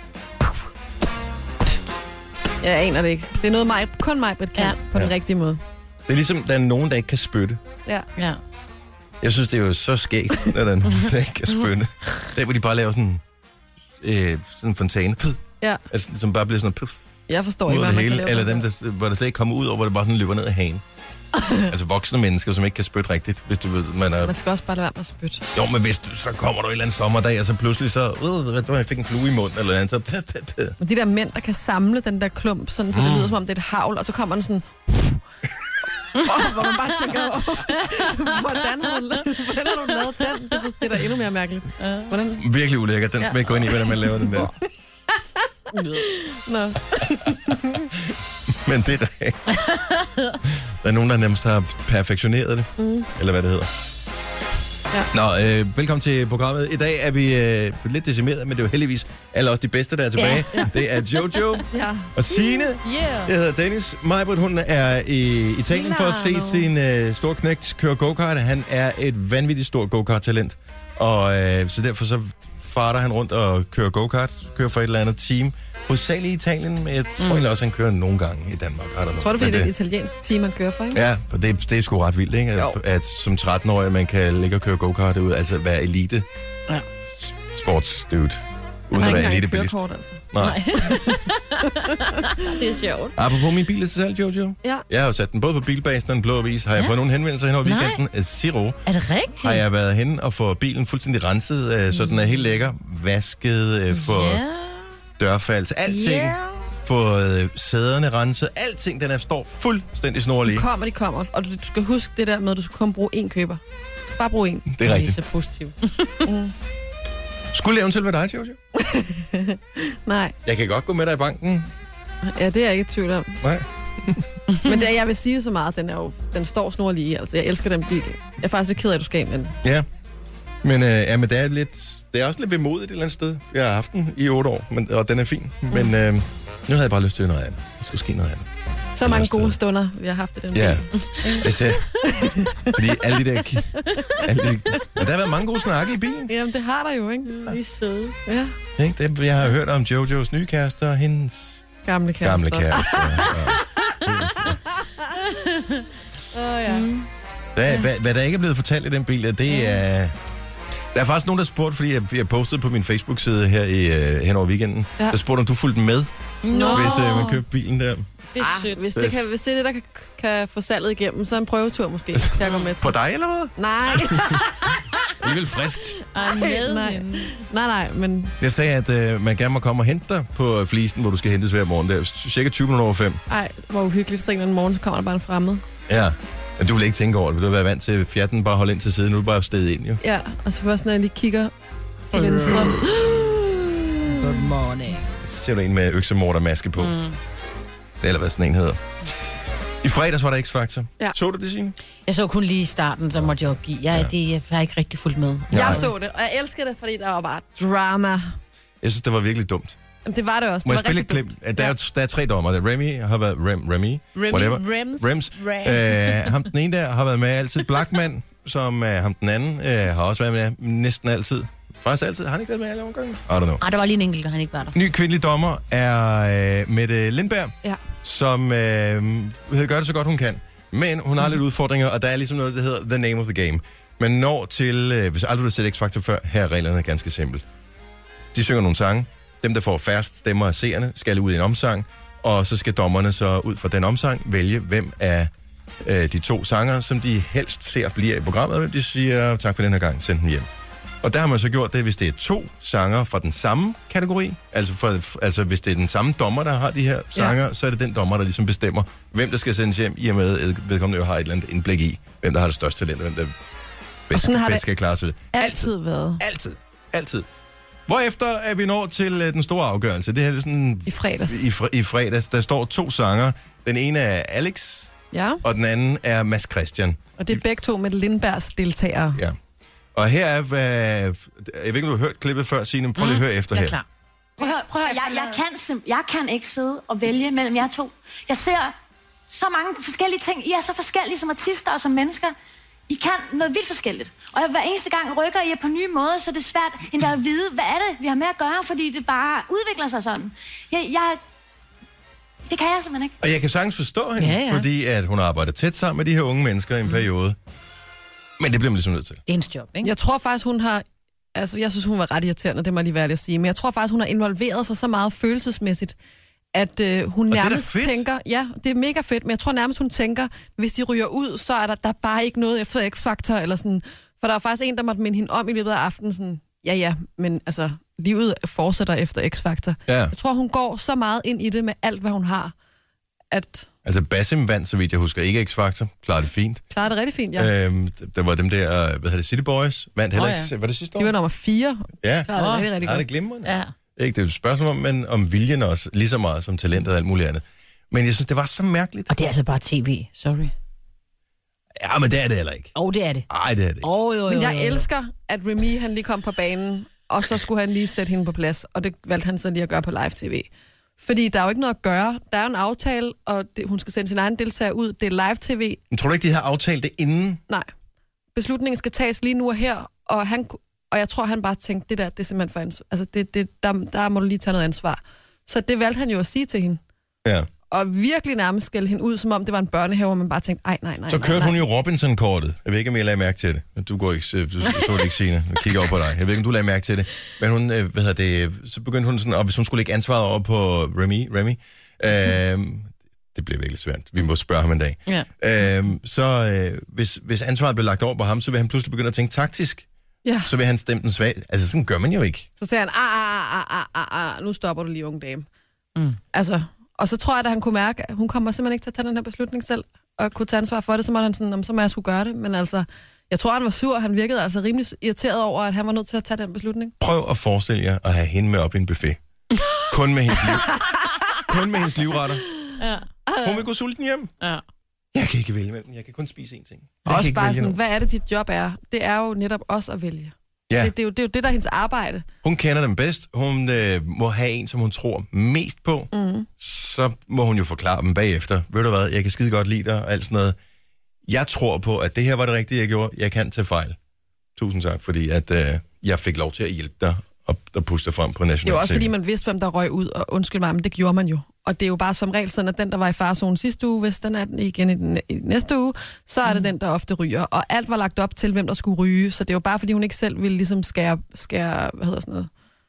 Jeg aner det ikke. Det er noget, mig, kun mig, kan
Ja.
ja. på den
Ja.
rigtige måde.
Det er ligesom, der er nogen, der ikke kan spytte.
Ja.
ja.
Jeg synes, det er jo så skægt, når der er nogen, der ikke kan spytte. Der, hvor de bare laver sådan, øh, sådan en fontæne. Puh.
Ja.
Altså, som bare bliver sådan noget puff.
Jeg forstår
Ud
ikke,
af
hvad
det
man
hele,
kan lave.
eller dem,
sådan
der, hvor det slet ikke kommer ud, og hvor det bare sådan løber ned af hagen. Altså voksne mennesker, som ikke kan spytte rigtigt, hvis du ved, man
der.
er...
Man skal også bare lade være med at spytte.
Jo, men hvis du, så kommer du en eller anden sommerdag, og så pludselig så... Øh, hvad, jeg fik en flue i munden, eller andet, så... Pæ, pæ, pæ.
Men de der mænd, der kan samle den der klump, sådan, så det
Mm.
lyder som om, det er et havl, og så kommer den sådan... hvor man bare tænker, hvordan har du, hvordan har du lavet den? Det er, det er da endnu mere mærkeligt. Hvordan?
Virkelig ulækkert. Den skal man ikke gå ind i, hvordan man laver den der.
Nå.
Men det er rigtigt. Der er nogen, der nærmest har perfektioneret det.
Mm.
Eller hvad det hedder.
Ja.
Nå, øh, velkommen til programmet. I dag er vi øh, lidt decimeret, men det er jo heldigvis alle også de bedste, der er tilbage.
Ja.
Det er Jojo
Ja.
og Signe.
Yeah.
Jeg hedder Dennis. Majbrit, hun er i Italien for at se
Milano.
sin øh, store knægt køre go-kart. Han er et vanvittigt stort go-kart-talent. Og øh, så derfor så farter han rundt og kører go-kart. Kører for et eller andet team. Hovedsageligt i Italien, men jeg tror mm. egentlig også, han kører nogle gange i Danmark.
Jeg tror det, fordi det er et italiensk team, man kører for, ikke?
Ja, og det, det er sgu ret vildt, ikke? At, at som tretten-årig, man kan ligge og køre go-kart ud, altså være elite
Ja.
sportsdude Uden at være elite bilist.
Altså.
Nej.
Det er sjovt.
Apropos min bil til salg, Jojo.
Ja.
Jeg har jo sat den både på Bilbasen og den blå avis. Har jeg
Ja.
fået nogle henvendelser hen over
Nej.
weekenden? Zero.
Er det rigtigt?
Har jeg været hen og få bilen fuldstændig renset, øh, så den er helt lækker. Vasket, øh, få
Ja.
dørfalds, alting.
Ja.
Få øh, sæderne renset. Alting, den er, står fuldstændig
De
snorlig.
kommer, de kommer. Og du, du skal huske det der med, at du skal kun bruge én køber. Du skal bare bruge én.
Det er rigtigt.
Det er så positivt.
Skulle det eventuelt være dig, Jojo?
Nej,
Jeg kan godt gå med dig i banken.
ja, det er jeg ikke i tvivl om.
Nej.
Men det, jeg vil sige så meget, den, er jo, den står snorlig i. Altså, jeg elsker den bil. Jeg er faktisk lidt ked af, at du skal af med den.
Ja. Men, øh, ja, men det er lidt... Det er også lidt vemodigt et eller andet sted. Jeg har haft den i otte år, men, og den er fin. Mm. Men øh, nu havde jeg bare lyst til noget andet. Der skulle ske noget andet.
Så mange
sted.
gode stunder, vi har haft i den
Ja.
bil.
Jeg ser, fordi alle de der... Alle de, men der har været mange gode snakke i bilen.
Jamen, det har der jo, ikke?
Vi er søde.
Ja,
Ikke? Det, jeg har hørt om Jojos nye kæreste og hendes
gamle kærester.
gamle kæreste.
Åh, oh, ja. Mm.
Hvad, hvad, hvad der ikke er blevet fortalt i den bil, det er... Der er faktisk nogen, der spurgte, fordi jeg, jeg postede på min Facebook-side her i, uh, hen over weekenden.
Ja.
Der spurgte, om du fulgte med,
Nå,
hvis uh, man købte bilen der.
det er
Ah,
sødt.
hvis, det kan, hvis det er det, der kan, kan få salget igennem, så en prøvetur måske, kan jeg gå med til.
På dig, eller hvad?
Nej,
Alligevel friskt.
Ej, med
nej.
hende.
nej, nej, men
Jeg sagde, at uh, man gerne må komme og hente dig på flisen, hvor du skal hentes hver morgen. Det er cirka tyve minutter over fem.
ej, hvor uhyggeligt. Så en eller anden morgen, så kommer der bare en fremmed.
Ja. Men du vil ikke tænke over det. Du vil være vant til fjerten, bare holde ind til siden. Nu er du bare stedet ind, jo.
Ja, og så først, når jeg lige kigger til venstre.
Good morning.
Så ser du en med øksemordermaske på. Mm. Eller hvad sådan en hedder. I fredags var der X-Factor.
Ja.
Så du det, Signe?
Jeg så kun lige i starten, så måtte jeg opgive. Jeg,
Ja.
ja. det, jeg har ikke rigtig fulgt med.
Nej.
Jeg så det, og jeg elsker det, fordi der var bare drama.
Jeg synes, det var virkelig dumt.
Jamen, det var det også.
Må
Det
jeg
var
spille et
rigtig
klip?
dumt.
Der er, jo, der er tre dommer. Der er Remy, har været Rem, Remy,
Remy,
whatever.
Rems,
Rems.
Rem.
Øh, ham den ene der har været med altid. Blackman, som øh, ham den anden, øh, har også været med næsten altid. Faktisk altid. Har han ikke været med alle omgange? I don't know.
Ej, der var lige en enkelt, der han ikke var der.
Ny kvindelig dommer er øh, Mette Lindberg,
Ja.
som øh, gør det så godt, hun kan. Men hun har lidt udfordringer, og der er ligesom noget, der hedder the name of the game. Man når til, øh, hvis aldrig du har set X-Factor før, her er reglerne ganske simpelt. De synger nogle sange. Dem, der får færrest stemmer af seerne, skal ud i en omsang. Og så skal dommerne så ud fra den omsang vælge, hvem af øh, de to sanger, som de helst ser bliver i programmet, og hvem de siger, tak for den her gang, send dem hjem. Og der har man så gjort det, hvis det er to sanger fra den samme kategori. Altså, for, altså hvis det er den samme dommer, der har de her sanger, ja. Så er det den dommer, der ligesom bestemmer, hvem der skal sendes hjem, i og med, at vedkommende jo har et eller andet indblik i, hvem der har det største talent, og hvem der bedst,
sådan har
bedst
det
skal klare sig.
Altid været.
Altid. Altid. Hvorefter er vi nået til uh, den store afgørelse. Det her er sådan...
I fredags.
I, fr- I fredags. Der står to sanger. Den ene er Alex,
Ja,
og den anden er Mads Christian.
og det er begge to med Lindbergs deltagere.
Ja. Og her er... Hvad, jeg ved ikke, om du har hørt klippet før, Signe, men prøv lige at høre efter
Jeg
her.
er klar.
Prøv at høre, prøv at høre. Jeg, jeg, kan sim- jeg kan ikke sidde og vælge mellem jer to. Jeg ser så mange forskellige ting. I er så forskellige som artister og som mennesker. I kan noget vildt forskelligt. Og hver eneste gang rykker I på nye måder, så det er svært endda at vide, hvad er det, vi har med at gøre, fordi det bare udvikler sig sådan. Jeg, jeg, det kan jeg simpelthen ikke.
Og jeg kan sagtens forstå hende,
Ja, ja.
fordi at hun arbejder tæt sammen med de her unge mennesker i en periode. Men det bliver man ligesom nødt til.
Det er hendes job, ikke?
Jeg tror faktisk, hun har... Altså, jeg synes, hun var ret irriterende, det må jeg lige være ærlig at sige. Men jeg tror faktisk, hun har involveret sig så meget følelsesmæssigt, at øh, hun
det er da
nærmest
fedt.
tænker... Ja, det er mega fedt, men jeg tror nærmest, hun tænker, hvis de ryger ud, så er der, der er bare ikke noget efter X-Factor, eller sådan... For der er faktisk en, der måtte minde hende om i løbet af aftenen, sådan... Ja, ja, men altså, livet fortsætter efter X-Factor.
Ja.
Jeg tror, hun går så meget ind i det med alt, hvad hun har, at
Altså Basim vandt, så vidt jeg husker, ikke X-Factor. Klarer det fint.
klarer det rigtig fint, ja.
Øhm, der var dem der, hvad hedder det, City Boys. Vandt heller
Åh,
ikke. Var det sidste år?
De var nummer fire.
Ja.
Klarer det
Åh.
rigtig, rigtig
Er
godt.
det glimrende?
Ja.
Ikke, det er et spørgsmål om, men om viljen også, lige så meget som talentet og alt muligt andet. Men jeg synes, det var så mærkeligt.
Og det er altså bare tv, sorry.
Ja, men det er det heller ikke.
Åh, oh, det er det.
Nej, det er det ikke.
Åh, oh, jo, jo,
Men jeg
jo, jo.
elsker, at Remy, han lige kom på banen, og så skulle han lige sætte hende på plads, og det valgte han så lige at gøre på live-tv. Fordi der er jo ikke noget at gøre. Der er jo en aftale, og det, hun skal sende sin egen deltager ud. Det er live-tv.
Men tror du ikke, de har aftalt det inden?
Nej. Beslutningen skal tages lige nu og her, og, han, og jeg tror, han bare tænkte, det der, det er simpelthen for ansvar. Altså, det, det, der, der må du lige tage noget ansvar. Så det valgte han jo at sige til hende.
Ja.
og virkelig nærmest skælde hende ud, som om det var en børnehave, og man bare tænkte, ej, nej, nej.
Så kørte
nej,
hun jo Robinson-kortet. Jeg ved ikke, om jeg lagde mærke til det. Du går ikke, du så det ikke, Signe. Jeg kigger over på dig. Jeg ved ikke, om du lagde mærke til det. Men hun, hvad hedder det, så begyndte hun sådan, og hvis hun skulle lægge ansvaret over på Remy, Remy, øh, det bliver virkelig svært. Vi må spørge ham en dag.
Ja.
Øh, så øh, hvis, hvis ansvaret bliver lagt over på ham, så vil han pludselig begynde at tænke taktisk.
Ja.
Så vil han stemme den svag. Altså, sådan gør man jo ikke.
Så siger han, ah, ah, ah, ah, ah, ah, nu stopper du lige, unge dame. Mm. Altså, og så tror jeg, at han kunne mærke, at hun kommer simpelthen ikke til at tage den her beslutning selv, og kunne tage ansvar for det, så må han sådan, så må jeg skulle gøre det. Men altså, jeg tror, han var sur. Han virkede altså rimelig irriteret over, at han var nødt til at tage den beslutning.
Prøv at forestille jer at have hende med op i en buffet. Kun med hendes liv. Kun med hendes livretter.
Ja.
Hun vil gå sulten hjem.
Ja.
Jeg kan ikke vælge mellem dem. Jeg kan kun spise én ting. Jeg
Også
kan
bare sådan,
noget.
hvad er det, dit job er? Det er jo netop også at vælge.
Ja.
Det, det, er jo, det er jo det, der er hendes arbejde.
Hun kender dem bedst. Hun øh, må have en, som hun tror mest på. Mm. Så må hun jo forklare dem bagefter. Ved du hvad, jeg kan skide godt lide dig og alt sådan noget. Jeg tror på, at det her var det rigtige, jeg gjorde. Jeg kan tage fejl. Tusind tak, fordi at, øh, jeg fik lov til at hjælpe dig og, og puste dig frem på national.
Det var også fordi, man vidste, hvem der røg ud, og undskyld mig, men det gjorde man jo. Og det er jo bare som regel sådan, at den, der var i farezonen sidste uge, hvis den er den igen i, den, i næste uge, så er det mm. den, der ofte ryger. Og alt var lagt op til, hvem der skulle ryge, så det er jo bare, fordi hun ikke selv ville ligesom skære, skære hvad hedder sådan noget,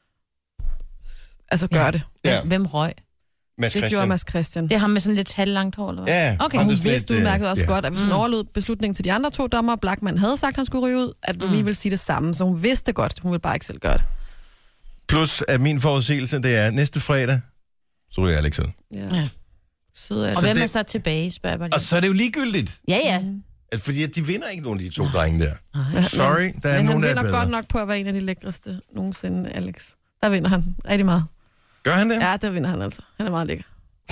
altså gøre
ja.
det.
Ja.
Hvem røg?
Mads
Det gjorde Mads Christian.
Det er ham med sådan lidt halvlangt hår, eller hvad?
Ja,
okay.
ham,
Hun
der sådan
vidste
lidt,
udmærket også
ja.
godt, at hvis hun
Mm.
overlod beslutningen til de andre to dommer, Blackman havde sagt, at han skulle ryge ud, at Remy
Mm.
ville sige det samme, så hun vidste godt, hun ville bare ikke selv gøre det.
Plus, at min forudsigelse, det er næste fredag, så ryger Alex ud.
Ja.
Ja.
Søde
Og
Så
hvem
det-
er så tilbage, spørger jeg bare lige.
Og så er det jo ligegyldigt.
Ja, ja.
Altså, fordi de vinder ikke nogen af de to drenge der.
Ej.
Sorry, der er
Men
nogen,
han
der er
vinder
bedre.
godt nok på at være en af de lækreste nogensinde, Alex. Der vinder han rigtig meget.
Gør han det?
Ja, der vinder han altså. Han er meget lækker.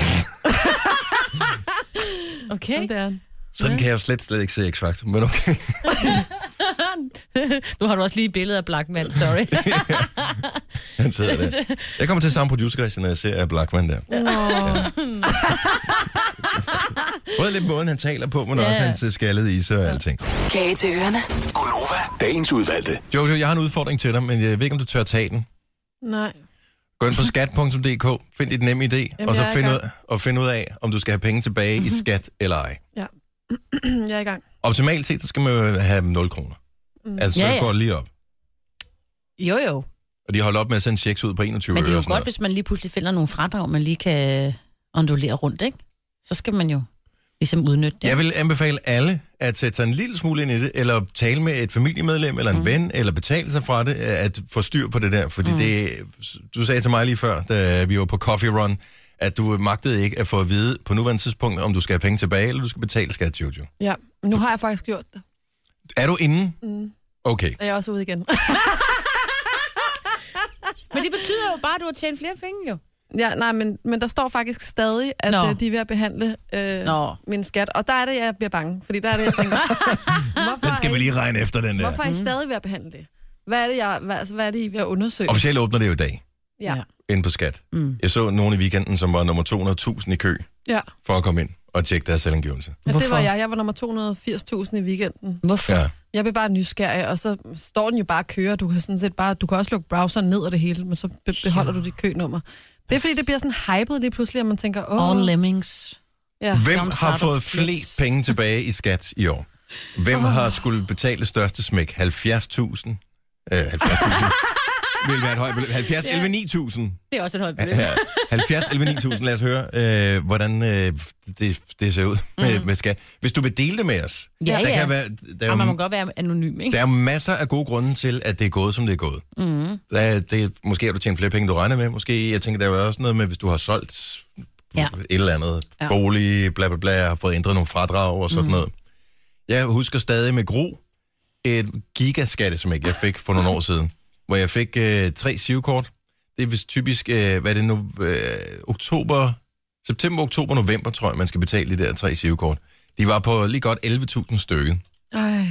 Okay.
Jamen, det er han.
Sådan kan jeg jo slet, slet ikke se X-Factor, men okay.
Nu har du også lige et billede af Blackman, sorry.
Han sidder der. Jeg kommer til samme producer, når jeg ser Blackman der. Både lidt måden, han taler på, men
Ja.
også hans øh, skaldede is og alting.
Kage til ørerne.
Gonova, dagens udvalgte.
Jojo, jeg har en udfordring til dig, men jeg ved ikke, om du tør tage den.
Nej.
Gå ind på skat punktum d k, find dit nemme idé,
Jamen,
og så
jeg er i
find ud,
gang.
og find ud af, om du skal have penge tilbage i skat eller ej.
Ja. Jeg er i gang.
Optimalt set, så skal man jo have nul kroner. Mm. Altså, så
Ja, ja.
går det lige op.
Jo, jo.
Og de holder op med at sende checks ud på enogtyve
Men det er
øre
jo
og sådan
godt,
noget.
hvis man lige pludselig finder nogle fradrag, man lige kan ondulere rundt, ikke? Så skal man jo ligesom udnytte det.
Jeg vil anbefale alle at sætte sig en lille smule ind i det, eller tale med et familiemedlem eller en mm. ven, eller betale sig fra det, at få styr på det der. Fordi mm. det, du sagde til mig lige før, da vi var på Coffee Run, at du magtede ikke at få at vide på nuværende tidspunkt, om du skal have penge tilbage, eller du skal betale skat, Jojo.
Ja, men nu har jeg faktisk gjort det.
Er du inde?
Mm.
Okay.
Og jeg er også ude igen.
Men det betyder jo bare, at du har tjent flere penge, jo.
Ja, nej, men, men der står faktisk stadig, at
Nå.
øh, de er ved at behandle øh,
Nå.
min skat. Og der er det, jeg bliver bange. Fordi der er det, jeg tænker, hvorfor,
Den skal
er
vi
I,
lige regne efter, den der.
hvorfor er I stadig ved at behandle det? Hvad er det, jeg, hvad, altså, hvad er det I er ved at undersøge?
Officielt åbner det jo i dag,
Ja.
Ja.
inde på skat.
Mm.
Jeg så nogen i weekenden, som var nummer to hundrede tusind i kø,
Ja.
for at komme ind og tjekke deres selvangivelse.
Altså, det var
Hvorfor?
jeg. Jeg var nummer to hundrede og firs tusind i weekenden.
Hvorfor?
Ja.
Jeg blev bare nysgerrig, og så står den jo bare og kører. Du kan sådan set bare, du kan også lukke browseren ned og det hele, men så be- beholder du dit kønummer. Det er fordi, det bliver sådan hypet lige pludselig, at man tænker, åh,
All lemmings.
ja.
Hvem
Don't
har
start
fået
of flips.
flest penge tilbage i skat i år? Hvem har skulle betale det største smæk? halvfjerds tusind? Øh, halvfjerds tusind vil være et højt beløb. halvfjerds, elleve, ni tusind.
Det er også et højt beløb.
Ja, halvfjerds, elleve, ni tusind. Lad os høre, øh, hvordan øh, det, det ser ud med, mm. med skat. Hvis du vil dele det med os.
Ja,
der
ja.
Kan være, der, er
Og man må
jo,
godt være anonym, ikke?
der er masser af gode grunde til, at det er gået, som det er gået.
Mm.
Der er, det er, måske har du tjent flere penge, du regner med. Måske, jeg tænker, der er jo også noget med, hvis du har solgt
Ja.
et eller andet
Ja.
bolig, bla bla bla, har fået ændret nogle fradrag og sådan mm. noget. Jeg husker stadig med gro et gigaskattesmæk, jeg fik for nogle år siden, hvor jeg fik øh, tre SIV-kort. Det er vist typisk, øh, hvad er det nu, øh, oktober, september, oktober, november, tror jeg, man skal betale de der tre SIV-kort. De var på lige godt elleve tusind stykker.
Ej,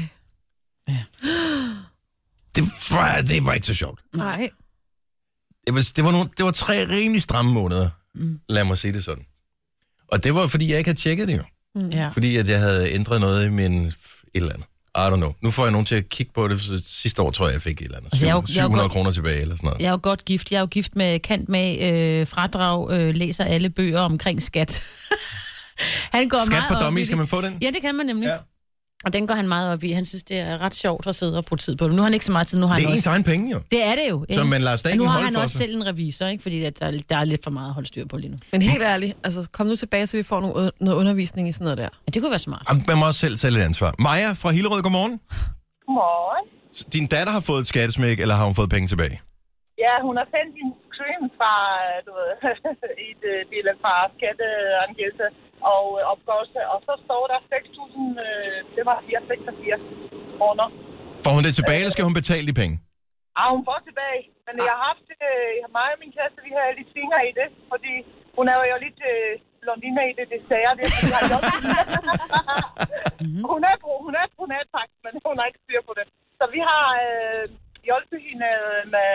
Det var, det var ikke så sjovt.
Nej.
Det var, det var, nogle, det var tre rimelig stramme måneder, mm. lad mig sige det sådan. Og det var, fordi jeg ikke havde tjekket det jo.
Ja.
Fordi at jeg havde ændret noget i min et eller andet. I don't know. Nu får jeg nogen til at kigge på det. Sidste år tror jeg, jeg fik et eller andet.
Altså, jeg er jo-
syv
jeg er jo
hundrede
godt-
kroner tilbage eller sådan noget.
Jeg er jo godt gift. Jeg er jo gift med kant med øh, fradrag, øh, læser alle bøger omkring skat. Han går
Skat
meget
for
op i
dummies,
det.
skal man få den?
Ja, det kan man nemlig.
Ja.
Ja. Og den går han meget op i. Han synes, det er ret sjovt at sidde og bruge tid på det. Nu har han ikke så meget tid. Nu har
Det
han
er ens
også...
egen penge, jo.
Det er det jo.
Så man lader staten
Men nu har
holde
han
for
også
sig.
selv en revisor, ikke? Fordi at der, der er lidt for meget at holde styr på lige nu.
Men helt ærligt, altså kom nu tilbage, så vi får noget, noget undervisning i sådan noget der.
Ja, det kunne være smart.
Jamen, man må også selv tage lidt ansvar. Maja fra Hillerød, godmorgen.
Godmorgen.
Din datter har fået et skattesmæk, eller har hun fået penge tilbage?
Ja, hun har sendt en screen fra, du ved, et uh, billede fra skatteangivelse og uh, opgørelse, og så står der seks tusind, uh, det var seksogfirs kroner.
Får hun det tilbage, eller skal hun betale de penge?
Ah, hun får tilbage, men jeg har haft, uh, mig og min kæreste, vi har lidt fingre i det, fordi hun er jo lidt uh, blondine i det, det sager det, så vi har gjort det. Hun er på, hun er på nettakt, men hun har ikke styr på det. Så vi har uh, hjulpet hende med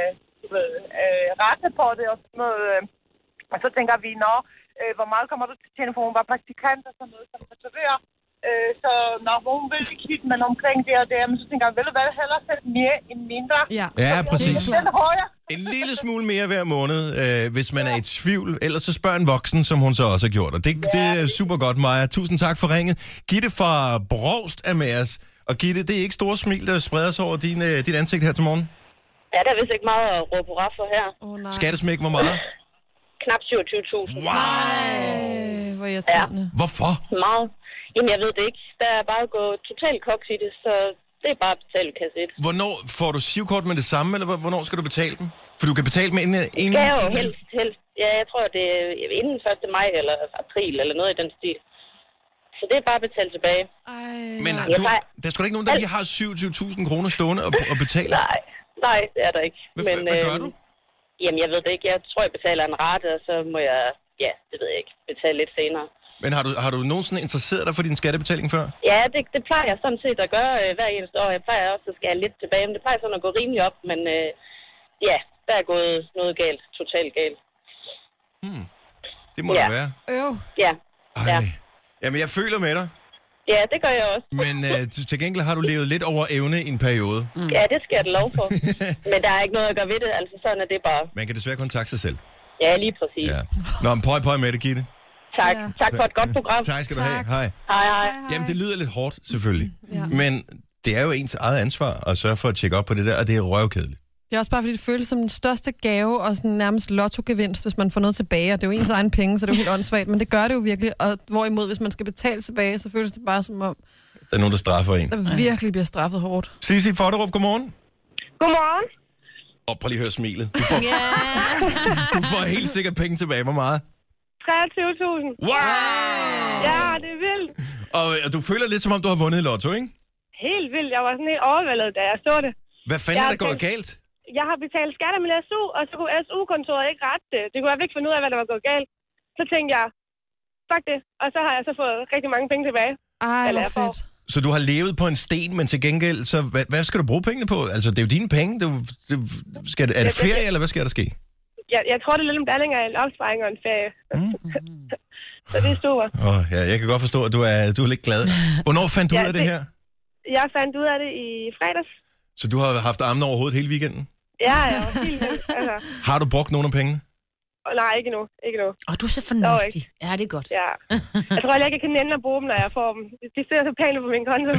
øh, rette på det og sådan noget. Øh, og så tænker vi, nå, øh, hvor meget kommer du til at tjene, for hun var praktikant og sådan noget som tatovør. Øh, så når hun vil ikke hit, men omkring det og det, men så tænker jeg, vel, hvad hellere sætte mere end mindre.
Ja,
Ja, præcis.
Den højere.
En lille smule mere hver måned, øh, hvis man er i tvivl. Ellers så spørg en voksen, som hun så også har gjort. Og det, det er super godt, Maja. Tusind tak for ringet. Gitte fra Brovst er med os. Og Gitte, det er ikke store smil, der spreder sig over din, øh, dit ansigt her til morgen.
Ja, der er vist ikke meget at råbe hurra for her.
Åh, oh, nej.
Skattesmæk, hvor meget?
Knap syvogtyve tusind.
Wow!
Øh, hvor irriterende. Ja.
Hvorfor?
Meget. Jamen, jeg ved det ikke. Der er bare gået totalt koks i det, så det er bare betalt kasse et.
Hvornår får du sivkort med det samme, eller hvornår skal du betale dem? For du kan betale dem inden... inden
Skal jo
inden-
helst, helst. Ja, jeg tror, det er inden første maj eller april eller noget i den stil. Så det er bare betalt tilbage.
Ej,
Men
nej.
du, der er sgu da ikke nogen, der lige har syvogtyve tusind kroner stående og, og betaler.
Nej, nej, det er der ikke.
Hvad,
Men,
hvad gør
øhm,
du?
Jamen, jeg ved det ikke. Jeg tror, jeg betaler en rate, og så må jeg, ja, det ved jeg ikke, betale lidt senere.
Men har du, har du nogensinde interesseret dig for din skattebetaling før?
Ja, det, det plejer jeg sådan set at gøre øh, hver eneste år. Jeg plejer også at skære lidt tilbage, men det plejer sådan at gå rimelig op. Men øh, ja, der er gået noget galt, totalt galt.
Hmm. Det må
Ja.
det være.
Øv.
Ja,
Ej.
Ja.
Jamen, jeg føler med dig.
ja, det gør jeg også.
Men øh, til- til gengæld har du levet lidt over evne i en periode.
Mm. Ja, det skal jeg da lov for. Men der er ikke noget at gøre ved det, altså sådan er det bare.
Man kan desværre kun takke sig selv.
Ja, lige præcis.
Ja. Nå, men pøj, pøj med det, Gitte.
Tak.
Ja.
Tak for et godt program.
Tak skal du have.
Tak.
Hej.
Hej, hej.
Jamen, det lyder lidt hårdt, selvfølgelig.
Ja.
Men det er jo ens eget ansvar at sørge for at tjekke op på det der, og det er røvkedeligt.
Det er også bare, fordi det føles som den største gave og sådan nærmest lottogevinst, hvis man får noget tilbage. Og det er jo ens egen penge, så det er jo helt åndssvagt, men det gør det jo virkelig. Og hvorimod, hvis man skal betale tilbage, så føles det bare som om,
Der er nogen, der straffer en.
der virkelig bliver straffet hårdt.
Sissi Fodderup, godmorgen.
Godmorgen.
Og prøv lige at høre smilet. Du får, du får helt sikkert penge tilbage. Hvor meget?
treogtyve tusind.
Wow!
Ja, det er vildt.
Og, og du føler lidt, som om du har vundet i lotto, ikke?
Helt vildt. Jeg var sådan helt overvældet, da jeg så det.
Hvad fanden
Jeg
er der
har
gået
tænkt-
galt?
Jeg har betalt skat af min S U, og så kunne S U-kontoret ikke rette det. Det kunne jeg ikke finde ud af, hvad der var gået galt. Så tænkte jeg, fuck det. Og så har jeg så fået rigtig mange penge tilbage.
Ej,
Eller
hvor
jeg får.
fedt.
Så du har levet på en sten, men til gengæld, så hvad, hvad skal du bruge pengene på? Altså, det er jo dine penge. Det, er jo- det, skal, det- er det ferie, eller hvad skal der ske?
Jeg, jeg tror, det er lidt en blanding af en opsparing og en ferie.
Mm.
Så det er super.
Oh, ja, jeg kan godt forstå, at du er, du er lidt glad. Hvornår fandt du
Ja,
ud af det
det-
her?
Jeg fandt ud af det i fredags.
Så du har haft armene over hovedet hele weekenden?
Ja, jeg var helt vildt. Altså,
Har du brugt nogle af pengene?
og nej, ikke nu. Ikke nu.
Og du er så fornuftig. Ja, det er godt.
Ja. Jeg tror, jeg ikke kan nænde at bruge dem, når jeg får dem. De ser så pæne på min konto.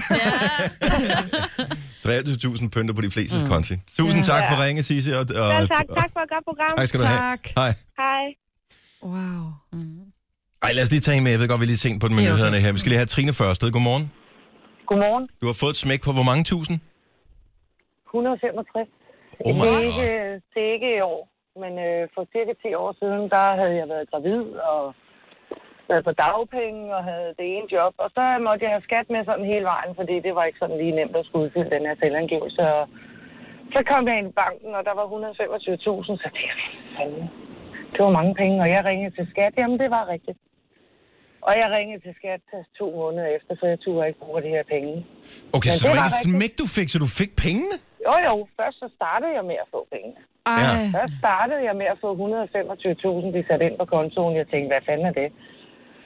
treogtyve tusind pønter på de fleste mm. konti. Tusind tak for ringe, Sissi. Og, og,
Ja, tak. Tak for et godt program.
Tak skal du have.
Tak.
Hej.
Hej.
Wow.
Ej, lad os lige tage en med. Jeg ved godt, vi er lige sent på den med
Det er okay.
nyhederne her. Vi skal lige have Trine Førsted. Godmorgen.
Godmorgen.
Du har fået et smæk på hvor mange tusind?
et hundrede og femogtres.
Oh my
det, er
God.
ikke, det er ikke i år, men øh, for cirka ti år siden, der havde jeg været gravid og været på dagpenge og havde det ene job. Og så måtte jeg have skat med sådan hele vejen, fordi det var ikke sådan lige nemt at skulle udfylde den her selvangivelse. Og så kom jeg ind i banken, og der var et hundrede og femogtyve tusind, så det var fandme. Det var mange penge, og jeg ringede til skat. Jamen, det var rigtigt. Og jeg ringede til skat to måneder efter, så jeg turde ikke bruge de her penge.
Okay,
Men
så
det
det var
var
ikke et
rigtigt.
smæk, du fik, så du fik pengene?
Jo, jo. Først så startede jeg med at få pengene.
Ej.
Ja.
Først startede jeg med at få et hundrede og femogtyve tusind, de satte ind på kontoen. Jeg tænkte, hvad fanden er det?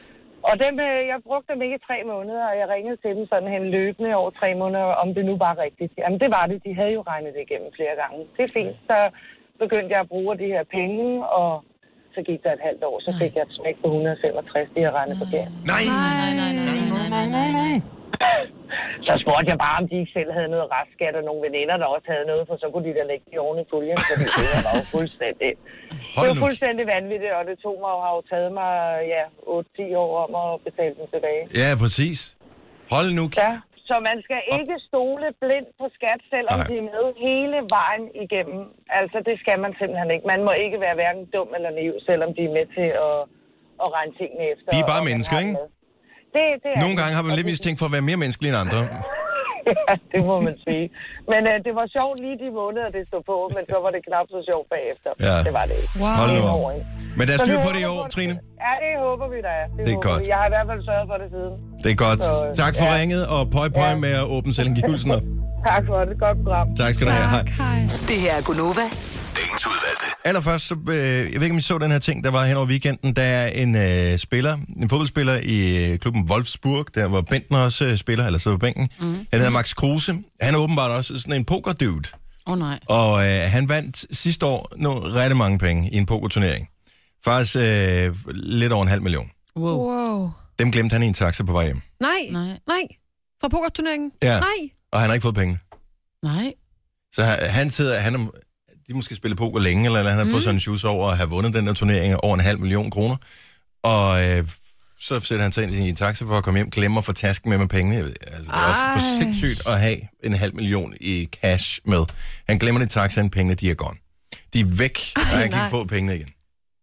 Og dem, øh, jeg brugte dem ikke i tre måneder, og jeg ringede til dem sådan hen løbende over tre måneder, om det nu var rigtigt. Jamen det var det, de havde jo regnet det igennem flere gange. Det er fint, så begyndte jeg at bruge de her penge, og så gik der et halvt år, så fik jeg et smæk på et hundrede og femogtres, de har regnet forkert.
Nej, nej, nej, nej, nej, nej, nej, nej.
Så spurgte jeg bare, om de ikke selv havde noget restskat, og nogle veninder, der også havde noget, for så kunne de da lægge de oven i puljen, fordi det var jo fuldstændig... Hold det var fuldstændig vanvittigt, og det tog mig og har jo taget mig, ja, otte til ti år om at betale dem tilbage.
Ja, præcis. Hold nu.
Ja, så man skal ikke stole blindt på skat, selvom Nej. de er med hele vejen igennem. Altså, det skal man simpelthen ikke. Man må ikke være hverken dum eller naiv, selvom de er med til at, at regne tingene efter.
De er bare mennesker, ikke?
Det, det er
Nogle gange har man lidt mistænkt for at være mere menneskelig end andre.
Ja, det må man sige. Men øh, det var sjovt lige de måneder, det stod på, men så var det knap så sjovt bagefter.
Ja.
Det var det ikke.
Wow. Hold nu op. Men der er styr på det i år, Trine?
Ja, det håber vi, der er. Det,
det er godt.
Vi. Jeg har i hvert fald sørget for det siden.
Det er godt. Så, tak for ja. ringet, og pøj pøj ja. med at åbne selvangivelsen op.
Tak for det. Godt program.
Tak skal du have. Hej.
Hej. Det her er Gunova.
Dagens udvalgte.
Allerførst, så, øh, jeg ved ikke, om I så den her ting, der var hen over weekenden. Der er en øh, spiller, en fodboldspiller i klubben Wolfsburg, der hvor Bentner også øh, spiller, eller sidder på bænken. Mm. Han hedder Max Kruse. Han er åbenbart også sådan en poker-dude.
Åh oh, nej.
Og øh, han vandt sidste år nu rigtig mange penge i en pokerturnering. Faktisk øh, lidt over en halv million.
Wow. wow.
Dem glemte han i en taxa på vej hjem.
Nej, nej. nej. Fra pokerturneringen?
Ja.
Nej.
Og han har ikke fået penge.
Nej.
Så han, han sidder, han er, de måske spille poker længe, eller, eller han har mm. fået sådan en shoes over at have vundet den der turnering over en halv million kroner. Og øh, så sætter han sig ind i en taxa for at komme hjem, glemmer at få tasken med med pengene. Altså, det er også for sindssygt at have en halv million i cash med. Han glemmer det i taxaen, pengene de er gone. De er væk, og han kan ikke få pengene igen.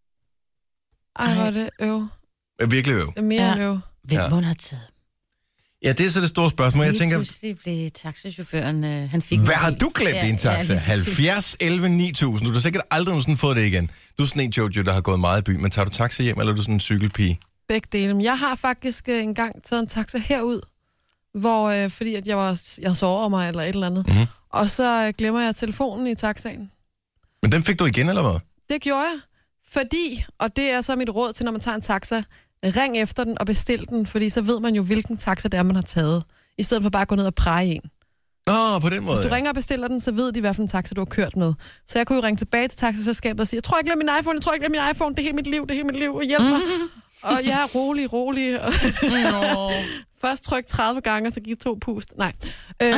Ej, hvor er det øv.
Er virkelig øv.
Det er mere ja. øv.
Hvem ja. har taget?
Ja, det er så det store spørgsmål. Jeg tænker,
pludselig blev taxachaufføren, øh, han fik...
Hvad har du glemt ja, i en taxa? Ja, halvfjerds elleve ni tusind. Du har sikkert aldrig nogensinde fået det igen. Du er sådan en Jojo, der har gået meget i by, men tager du taxa hjem, eller er du sådan en cykelpige?
Begge dele. Jeg har faktisk øh, engang taget en taxa herud, hvor, øh, fordi at jeg var, jeg sover mig eller et eller andet, mm-hmm. og så øh, glemmer jeg telefonen i taxaen.
Men den fik du igen, eller hvad?
Det gjorde jeg, fordi, og det er så mit råd til, når man tager en taxa, ring efter den og bestil den, fordi så ved man jo, hvilken taxa det er, man har taget, i stedet for bare at gå ned og præge en.
Åh, oh, på den måde.
Hvis du ringer og bestiller den, så ved de, hvilken taxa du har kørt med. Så jeg kunne jo ringe tilbage til taxaselskabet og sige, jeg tror, jeg glemmer min iPhone, jeg tror, jeg glemmer min iPhone, det er hele mit liv, det er hele mit liv, og hjælp mig. Og jeg er rolig, rolig. No. Først tryk tredive gange, og så gik to pust. Nej. Øhm,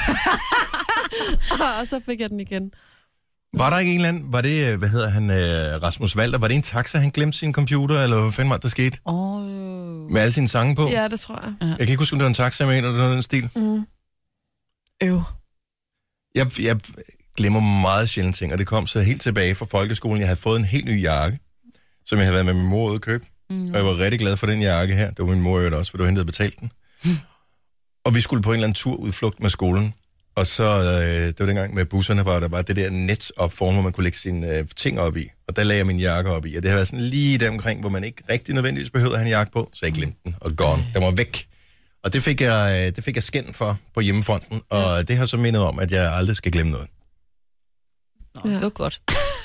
og så fik jeg den igen.
Var der ikke en eller anden, var det, hvad hedder han, Rasmus Walter, var det en taxa, han glemte sin computer, eller hvad fanden var der skete?
Oh.
Med alle sine sange på?
Ja, det tror jeg.
Jeg kan ikke huske, om det var en taxa med en, eller noget den stil.
Mm. Øv.
Jeg, jeg glemmer meget sjældent ting, og det kom så helt tilbage fra folkeskolen. Jeg havde fået en helt ny jakke, som jeg havde været med min mor ude at købe. Mm. Og jeg var rigtig glad for den jakke her. Det var min mor også, for du hentede og betalte den. Mm. Og vi skulle på en eller anden turudflugt med skolen. Og så, øh, det var dengang med busserne, var der bare det der net op foran, hvor man kunne lægge sine øh, ting op i. Og der lagde jeg min jakke op i. Og det har været sådan lige der omkring, hvor man ikke rigtig nødvendigvis behøvede at have en jakke på. Så jeg glemte den, og gone. Den var væk. Og det fik jeg, øh, det fik jeg skænd for på hjemmefronten. Og ja. det har så mindet om, at jeg aldrig skal glemme noget.
Nå, ja. Det var godt.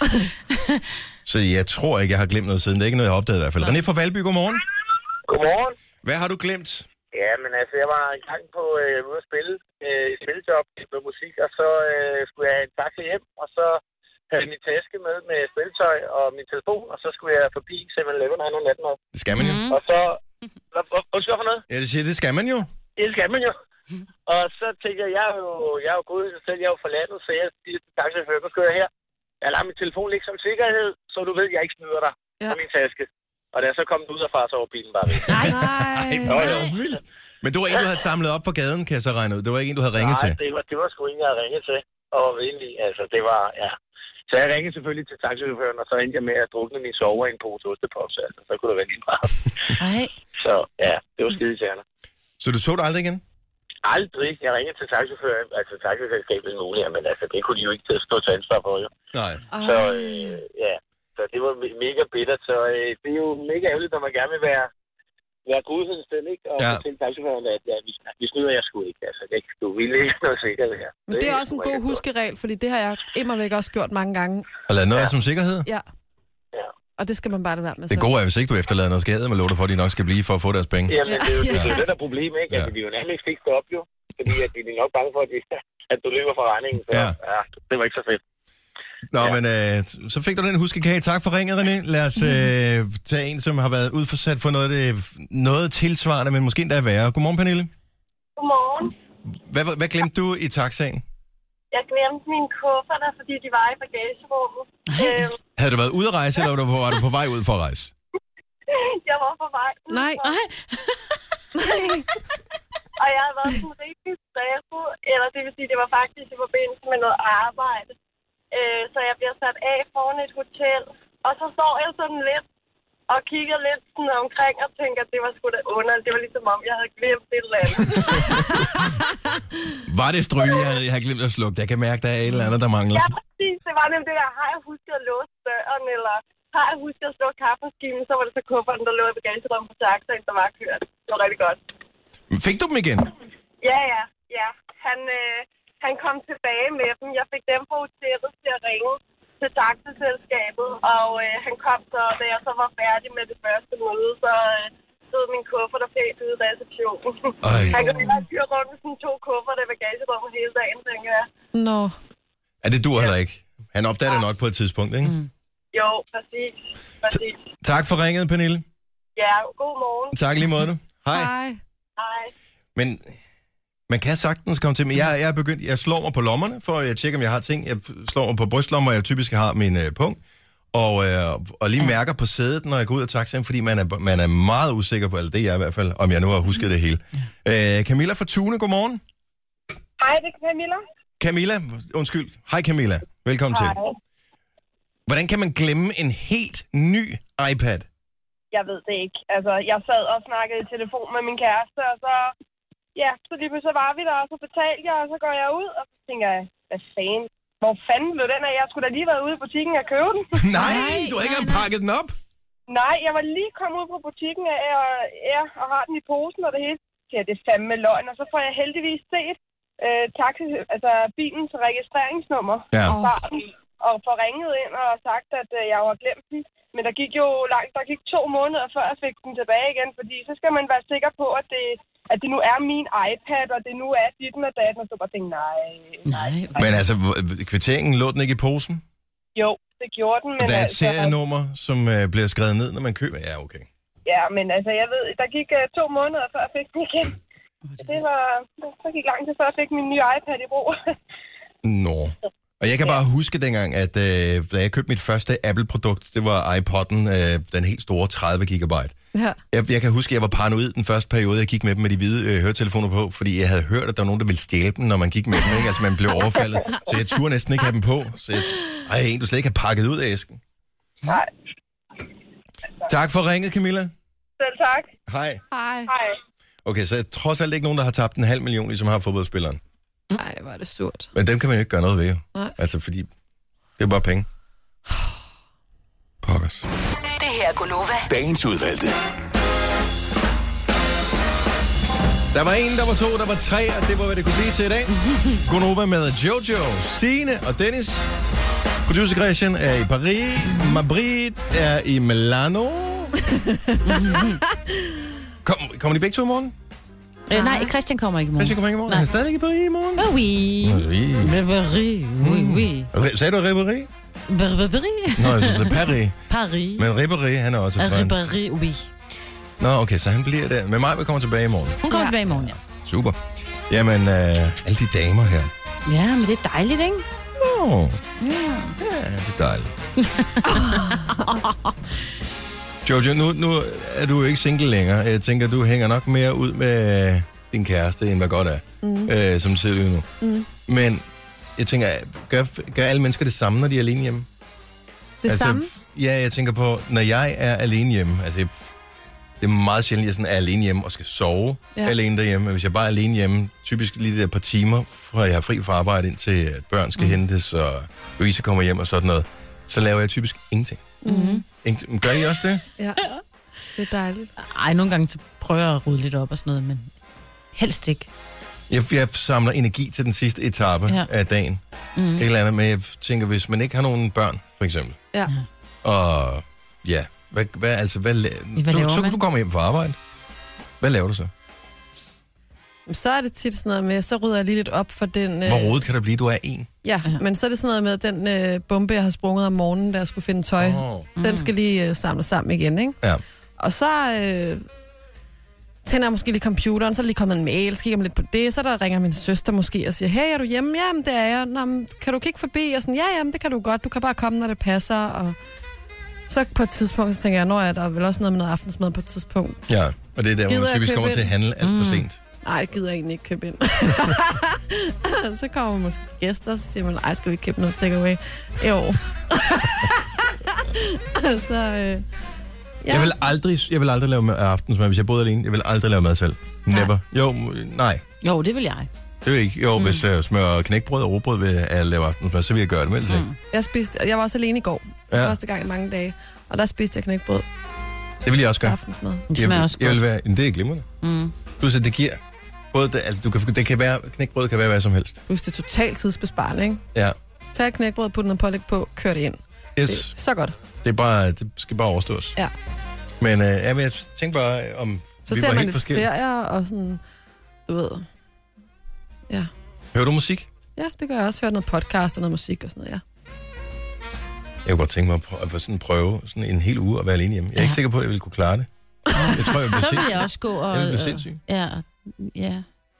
Så jeg tror ikke, jeg har glemt noget siden. Det er ikke noget, jeg har opdaget i hvert fald. René fra Valby, godmorgen.
Godmorgen.
Hvad har du glemt?
Ja, men altså, jeg var en gang på øh, ude at spille øh, et spillejob med musik, og så øh, skulle jeg have en taxa hjem, og så havde jeg min taske med med spilletøj og min telefon, og så skulle jeg forbi seven eleven og have natten op.
Det skal man jo.
Mm. Og så... Undskyld for noget?
Ja, det siger, det skal man jo.
Ja, det skal man jo. Og så tænkte jeg, jeg er jo, jeg er jo god i sig selv, jeg er jo fra landet, så jeg siger til taxachaufføren, nu skal jeg her. Jeg lader min telefon ligge som sikkerhed, så du ved, at jeg ikke snyder dig ja. på min taske. Og da jeg så kom ud af far, så var bilen bare væk.
Nej,
nej. Det var vildt. Men du var en, du havde samlet op på gaden, kan jeg så regne ud. Det var ikke en, du havde ringet
nej,
til.
Nej, det var, det var sgu en, jeg havde ringet til. Og egentlig, altså, det var, ja. Så jeg ringede selvfølgelig til taxichaufføren, og så endte jeg med at drukne min sover i en pose ostepops. Altså, så kunne det være lige meget.
Nej.
Så ja, det var skidetærende.
Så du så det aldrig igen?
Aldrig. Jeg ringede til taxichaufføren, altså taxiselskabet muligt, men altså, det kunne de jo ikke stå til ansvar for, jo.
Nej.
Så øh, ja, så det var mega bittert. Så øh, det er jo mega ærgerligt, når man gerne vil være, være godhedssted, ikke? Og ja. til taxichaufføren, at ja, vi, vi snyder jeg sgu ikke. Altså, det, du ville ikke noget sikkert her.
Men det, det er også en god huskeregel, fordi det har jeg immervæk også gjort mange gange.
Og lad noget ja. som sikkerhed?
Ja.
Ja.
Og det skal man bare lade være med.
Det gode er, hvis ikke du efterlader noget skade med låter for, at de nok skal blive for at få deres penge.
Jamen, det er jo det, er det der problem, ikke? Altså, vi er jo nærmest ikke fikst op, jo. Fordi at de er nok bange for, at, de, at du løber fra regningen. Så ja. ja, det var ikke så fedt.
Nå, ja. men øh, så fik du den huskekage. Tak for ringet, René. Lad os øh, tage en, som har været udforsat for noget, det, noget tilsvarende, men måske endda værre. Godmorgen, Pernille.
Godmorgen.
Hvad, hvad glemte du i taxaen?
Jeg glemte mine kufferter, fordi de var i bagagerummet. Øhm.
Havde du været ude at rejse, eller var du på vej ud for at rejse?
Jeg var på vej ud.
Nej.
Og jeg havde været sådan rigtig stresset, eller det vil sige, det var faktisk i forbindelse med noget arbejde. Øh, så jeg bliver sat af foran et hotel, og så står jeg sådan lidt og kigger lidt sådan omkring og tænker, at det var sgu da under. Det var ligesom om, jeg havde glemt et eller andet.
Var det stryge, jeg havde, jeg havde glemt at slukke? Jeg kan mærke, der er et eller andet, der mangler.
Ja, præcis. Det var nemlig det der, har jeg husket at låse døren, eller har jeg husket at slå kaffemaskinen, så var det så kufferten, der lå i bagagerummet på taxaen, der var kørt. Det var rigtig godt.
Fik du dem igen?
Ja, ja, ja. Han, øh, han kom tilbage med dem. Jeg fik dem på hotellet til at ringe til taxaselskabet, og øh, han kom så, da jeg så var færdig med det første møde, så øh, stod min kuffert der pænt ude af receptionen. Han kunne ikke have køre rundt med sådan to kufferter i bagagerummet hele dagen, tænker jeg.
Nå.
Er det du heller ikke? Han opdager det nok på et tidspunkt, ikke? Mm.
Jo, præcis. præcis.
Tak for ringet, Pernille.
Ja, god morgen.
Tak lige måde. Hej.
Hej. Hej.
Men man kan sagtens komme til, men jeg, jeg er begyndt, jeg slår mig på lommerne, for at tjekke, om jeg har ting. Jeg slår mig på brystlommer, jeg typisk har min øh, punkt, og, øh, og lige mærker på sædet, når jeg går ud af taxaen, fordi man er, man er meget usikker på, eller det er jeg i hvert fald, om jeg nu har husket det hele. Øh, Camilla fra Tune, godmorgen.
Hej, det er Camilla.
Camilla, undskyld. Hej Camilla, velkommen
Hej.
til. Hvordan kan man glemme en helt ny iPad?
Jeg ved det ikke. Altså, jeg sad og snakkede i telefon med min kæreste, og så... Ja, så lige pludselig var vi der, og så betalte jeg, og så går jeg ud, og så tænker jeg, hvad fanden? Hvor fanden blev den af? Jeg skulle da lige været ude i butikken og købe den.
Nej, du har ikke engang pakket den op?
Nej, jeg var lige kommet ud på butikken af, og, ja, og har den i posen, og det hele. Ja, det er fandme løgn, og så får jeg heldigvis set øh, taxi, altså bilens registreringsnummer.
Ja.
Og får ringet ind og sagt, at øh, jeg har glemt den. Men der gik jo langt, der gik to måneder, før jeg fik den tilbage igen, fordi så skal man være sikker på, at det, at det nu er min iPad, og det nu er ditten og datten, og så bare tænke, nej, nej. nej.
Men altså, kvitteringen lå den ikke i posen?
Jo, det gjorde den. Men
der er et
altså,
serienummer, som øh, bliver skrevet ned, når man køber. Ja, okay.
Ja, men altså, jeg ved, der gik uh, to måneder, før jeg fik den igen. Det var, så gik lang tid, før jeg fik min nye iPad i brug.
Nå. Og jeg kan bare huske dengang, at øh, da jeg købte mit første Apple-produkt, det var iPod'en, øh, den helt store tredive gigabyte.
Ja.
Jeg, jeg kan huske, at jeg var paranoid den første periode, jeg gik med dem med de hvide øh, høretelefoner på, fordi jeg havde hørt, at der var nogen, der ville stjæle dem, når man gik med dem, ikke? Altså, man blev overfaldet. Så jeg turde næsten ikke have dem på. Så jeg, ej, en, du slet ikke har pakket ud af æsken.
Nej.
Tak for ringet, Camilla.
Selv tak.
Hej.
Hej.
Hej.
Okay, så trods alt ikke nogen, der har tabt en halv million, ligesom har fodboldspilleren.
Nej, hvor er det surt.
Men dem kan man jo ikke gøre noget ved, jo.
Nej.
Altså, fordi det er bare penge. Pokkers.
Det her er Gunova.
Dagens udvalgte.
Der var en, der var to, der var tre, og det var, hvad det kunne blive til i dag. Gunova med Jojo, Signe og Dennis. Producer Christian er i Paris. Mabrit er i Milano. Kom, kommer de begge to i morgen?
Øh, nej, Christian kommer ikke i morgen.
Christian kommer ikke i morgen?
Nej.
Han er stadigvæk i Paris i morgen?
Oh, oui.
Oui.
Oui, oui, oui.
Re- sagde du Ribéry?
Ribéry?
Nå, jeg synes, det er Paris.
Paris.
Men Ribéry, han er også fransk.
Ribéry, oui.
Nå, okay, så han bliver der. Men mig vil komme tilbage i morgen.
Hun kommer ja. tilbage i morgen, ja.
Super. Jamen, øh, alle de damer her.
Ja, men det er dejligt, ikke?
Nå.
Ja.
Ja, det er dejligt. Jojo, nu, nu er du ikke single længere. Jeg tænker, du hænger nok mere ud med din kæreste, end hvad godt er, mm. øh, som du ser ud nu. Mm. Men jeg tænker, gør, gør alle mennesker det samme, når de er alene hjemme?
Det
altså,
samme?
Ja, jeg tænker på, når jeg er alene hjemme, altså jeg, det er meget sjældent, at jeg sådan er alene hjemme og skal sove ja. alene derhjemme. Hvis jeg bare er alene hjemme, typisk lige et par timer, fra jeg har fri fra arbejde, indtil at børn skal mm. hentes, og Louise kommer hjem og sådan noget, så laver jeg typisk ingenting. Mm. Ingenting. Gør I også det?
Ja, det er dejligt.
Ej, nogle gange så prøver jeg at rydde lidt op og sådan noget, men helst ikke.
Jeg, jeg samler energi til den sidste etape ja. af dagen. Mm. Et eller andet, men jeg tænker, hvis man ikke har nogen børn, for eksempel,
ja.
og Ja. Hvad, hvad, altså, hvad, la-
hvad
så, så kan du komme hjem fra arbejde. Hvad laver du så?
Så er det tit sådan noget med, så rydder jeg lige lidt op for den... Øh...
Hvor rodet kan det blive? Du er en.
Ja, ja, men så er det sådan noget med, den øh, bombe, jeg har sprunget om morgenen, da jeg skulle finde tøj,
Oh.
den skal lige øh, samle sammen igen, ikke?
Ja.
Og så øh, tænder jeg måske lige computeren, så er der lige kommet en mail, så kigger jeg lidt på det, så der ringer min søster måske og siger, hey, er du hjemme? Jamen, det er jeg. Nå, men, kan du kigge forbi? Og sådan, ja, jamen, det kan du godt. Du kan bare komme, når det passer. Og så på et tidspunkt, så tænker jeg, når er der vel også noget med noget aftensmad på et tidspunkt.
Ja, og det er der, hvor man typisk kommer
ind?
til at handle alt for mm. sent.
Nej, det gider jeg egentlig ikke købe ind. Så kommer måske gæster, så siger man, ej, skal vi ikke købe noget takeaway? Jo. så, øh, ja.
Jeg vil aldrig, jeg vil aldrig lave mad aftensmad, hvis jeg boede alene. Jeg vil aldrig lave mad selv. Never. Jo, nej.
Jo, det vil jeg.
Det vil jeg ikke. Jo, mm. hvis jeg smører knækbrød og rugbrød ved at lave aftensmad, så vil jeg gøre det med det. Mm.
Jeg, spiste, jeg var også alene i går. For ja. første gang i mange dage. Og der spiste jeg knækbrød.
Det vil jeg også gøre.
Aftensmad.
Det smager også
jeg vil være, det er glimrende.
Mm.
Plus, at det giver... Både det, altså, du kan, det kan være, knækbrød kan være hvad som helst.
Plus, det er totalt tidsbesparende, ikke?
Ja.
Tag et knækbrød, put noget pålæg på, kør det ind.
Yes.
Det er så godt.
Det, er bare, det skal bare overstås.
Ja.
Men øh, jeg, jeg tænker bare, om
så
vi
ser
var
man
helt
lidt
forskellige.
serier og sådan, du ved... Ja.
Hører du musik?
Ja, det gør jeg også. Hører noget podcast og noget musik og sådan noget, ja.
Jeg kunne godt tænke mig at prøve, at sådan prøve sådan en hel uge at være alene hjemme. Jeg er ja. ikke sikker på, at jeg ville kunne klare det. Jeg tror, jeg bliver
så vil jeg også gå og...
Jeg vil blive sindssyg.
Ja, ja.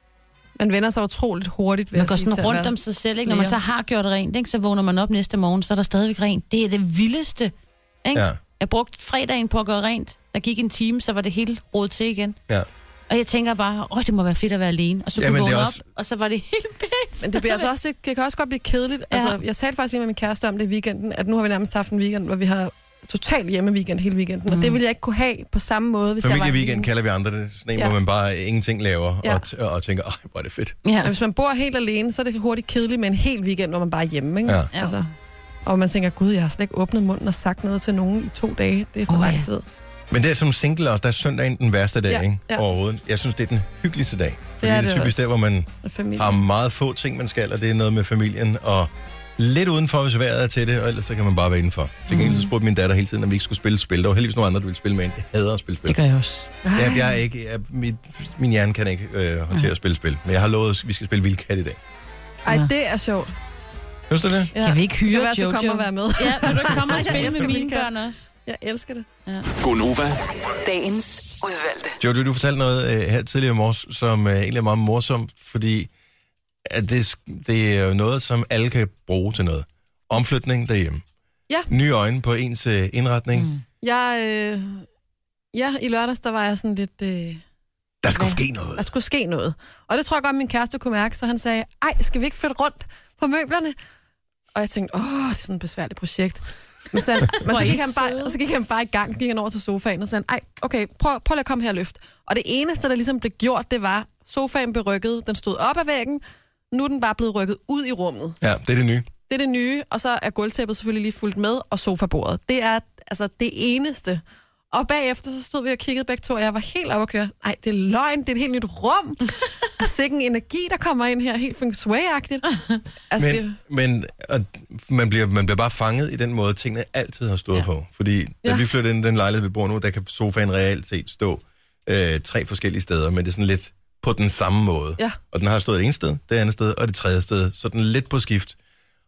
Man vender sig utroligt hurtigt ved
man
at
går
sige
sådan rundt om sig selv, ikke? Når man så har gjort rent, ikke? Så vågner man op næste morgen, så er der stadigvæk rent. Det er det vildeste, ikke?
Ja.
Jeg brugte fredagen på at gøre rent. Der gik en time, så var det helt rodet til igen.
Ja.
Og jeg tænker bare, åh, det må være fedt at være alene. Og så kunne jeg vågne også... op, og så var det helt pænt.
Men det, bliver altså også, det kan også godt blive kedeligt. Ja. Altså, jeg talte faktisk lige med min kæreste om det i weekenden, at nu har vi nærmest haft en weekend, hvor vi har totalt hjemme weekend hele weekenden. Mm. Og det ville jeg ikke kunne have på samme måde, hvis jeg var
familieweekend kalder vi andre det. Sådan en, ja. hvor man bare ingenting laver ja. og, t- og tænker, åh, hvor er det fedt.
Ja. Men hvis man bor helt alene, så er det hurtigt kedeligt med en hel weekend, hvor man bare er hjemme, ikke?
Ja.
Altså, og man tænker, gud, jeg har slet ikke åbnet munden og sagt noget til nogen i to dage. Det er for oh, lang ja. tid.
Men det er som single også, der er søndagen den værste dag,
ja,
ikke?
Ja.
Overhovedet. Jeg synes, det er den hyggeligste dag. Fordi
det er,
det er typisk
også.
der, hvor man
familie.
har meget få ting, man skal, og det er noget med familien, og lidt udenfor, hvis vejret er til det, og ellers så kan man bare være indenfor. Så mm. så spurgte min datter hele tiden, om vi ikke skulle spille spil. Der var heldigvis nogle andre, der ville spille med en. Jeg hader at spille spil.
Det gør jeg også.
Jeg, jeg er ikke, jeg, min, min hjerne kan ikke øh, håndtere at spille spil. Men jeg har lovet, at vi skal spille Vildkat i dag.
Ej, det er sjovt.
Synes du det?
Ja. Kan vi ikke hyre
Jojo? Kan komme og være med?
Ja, vil du ikke komme og spille med mine børn også?
Jeg elsker det.
Ja. Gonova. Dagens udvalgte.
Jojo, du fortalte noget øh, her tidligere i morges, som øh, egentlig er meget morsomt, fordi at det, det er jo noget, som alle kan bruge til noget. Omflytning derhjemme.
Ja.
Nye øjne på ens øh, indretning. Mm.
Jeg, øh, ja, i lørdags, der var jeg sådan lidt... Øh,
der skulle ske noget.
Der skulle ske noget. Og det tror jeg godt, min kæreste kunne mærke, så han sagde, ej, skal vi ikke flytte rundt på møblerne? Og jeg tænkte, åh, det er sådan et besværligt projekt. Men så, men så, gik han bare, og så gik han bare i gang, gik han over til sofaen og sagde, ej, okay, prøv, prøv lige at komme her og løft. Og det eneste, der ligesom blev gjort, det var, sofaen blev rykket, den stod op ad væggen, nu er den bare blevet rykket ud i rummet.
Ja, det er det nye.
Det er det nye, og så er gulvtæppet selvfølgelig lige fuldt med, og sofabordet. Det er altså det eneste. Og bagefter så stod vi og kiggede begge to, og jeg var helt oppe at køre. Nej, det er løgn, det er et helt nyt rum. Sikke en energi, der kommer ind her, helt feng shui-agtigt. Altså,
men
det...
men og man, bliver, man bliver bare fanget i den måde, tingene altid har stået ja. på. Fordi da ja. vi flyttede ind i den lejlighed, vi bor nu, der kan sofaen reelt set stå øh, tre forskellige steder, men det er sådan lidt på den samme måde.
Ja.
Og den har stået det ene sted, det andet sted, og det tredje sted, så den er lidt på skift.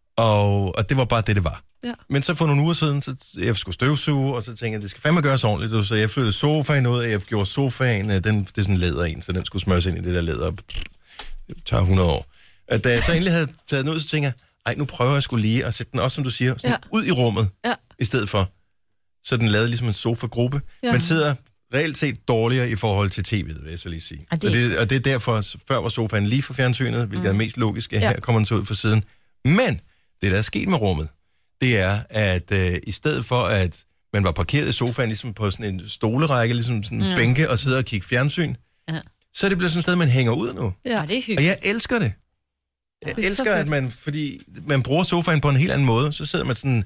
Og, og det var bare det, det var.
Ja.
Men så for nogle uger siden, så jeg skulle støvsuge, og så tænkte jeg, det skal fandme gøres ordentligt. Så jeg flyttede sofaen ud, og jeg gjorde sofaen, den, det er sådan en læder en, så den skulle smøres ind i det der læder. Det tager hundrede år. Og da jeg så egentlig havde taget den ud, så tænkte jeg, ej, nu prøver jeg sgu lige at sætte den også, som du siger, sådan ja. ud i rummet,
ja.
i stedet for. Så den lavede ligesom en sofagruppe. Ja. Man sidder reelt set dårligere i forhold til tv'et, vil jeg så lige sige. Og det, og det, og det er derfor, før var sofaen lige for fjernsynet, hvilket mm. er mest logisk, ja. her kommer den så ud for siden. Men det, der er sket med rummet, det er, at øh, i stedet for, at man var parkeret i sofaen, ligesom på sådan en stolerække, ligesom sådan en ja. bænke, og sidder og kigger fjernsyn, ja. så er det blevet sådan et sted, man hænger ud nu.
Ja, det er hyggeligt.
Og jeg elsker det. Jeg det elsker, at man, fordi man bruger sofaen på en helt anden måde, så sidder man sådan,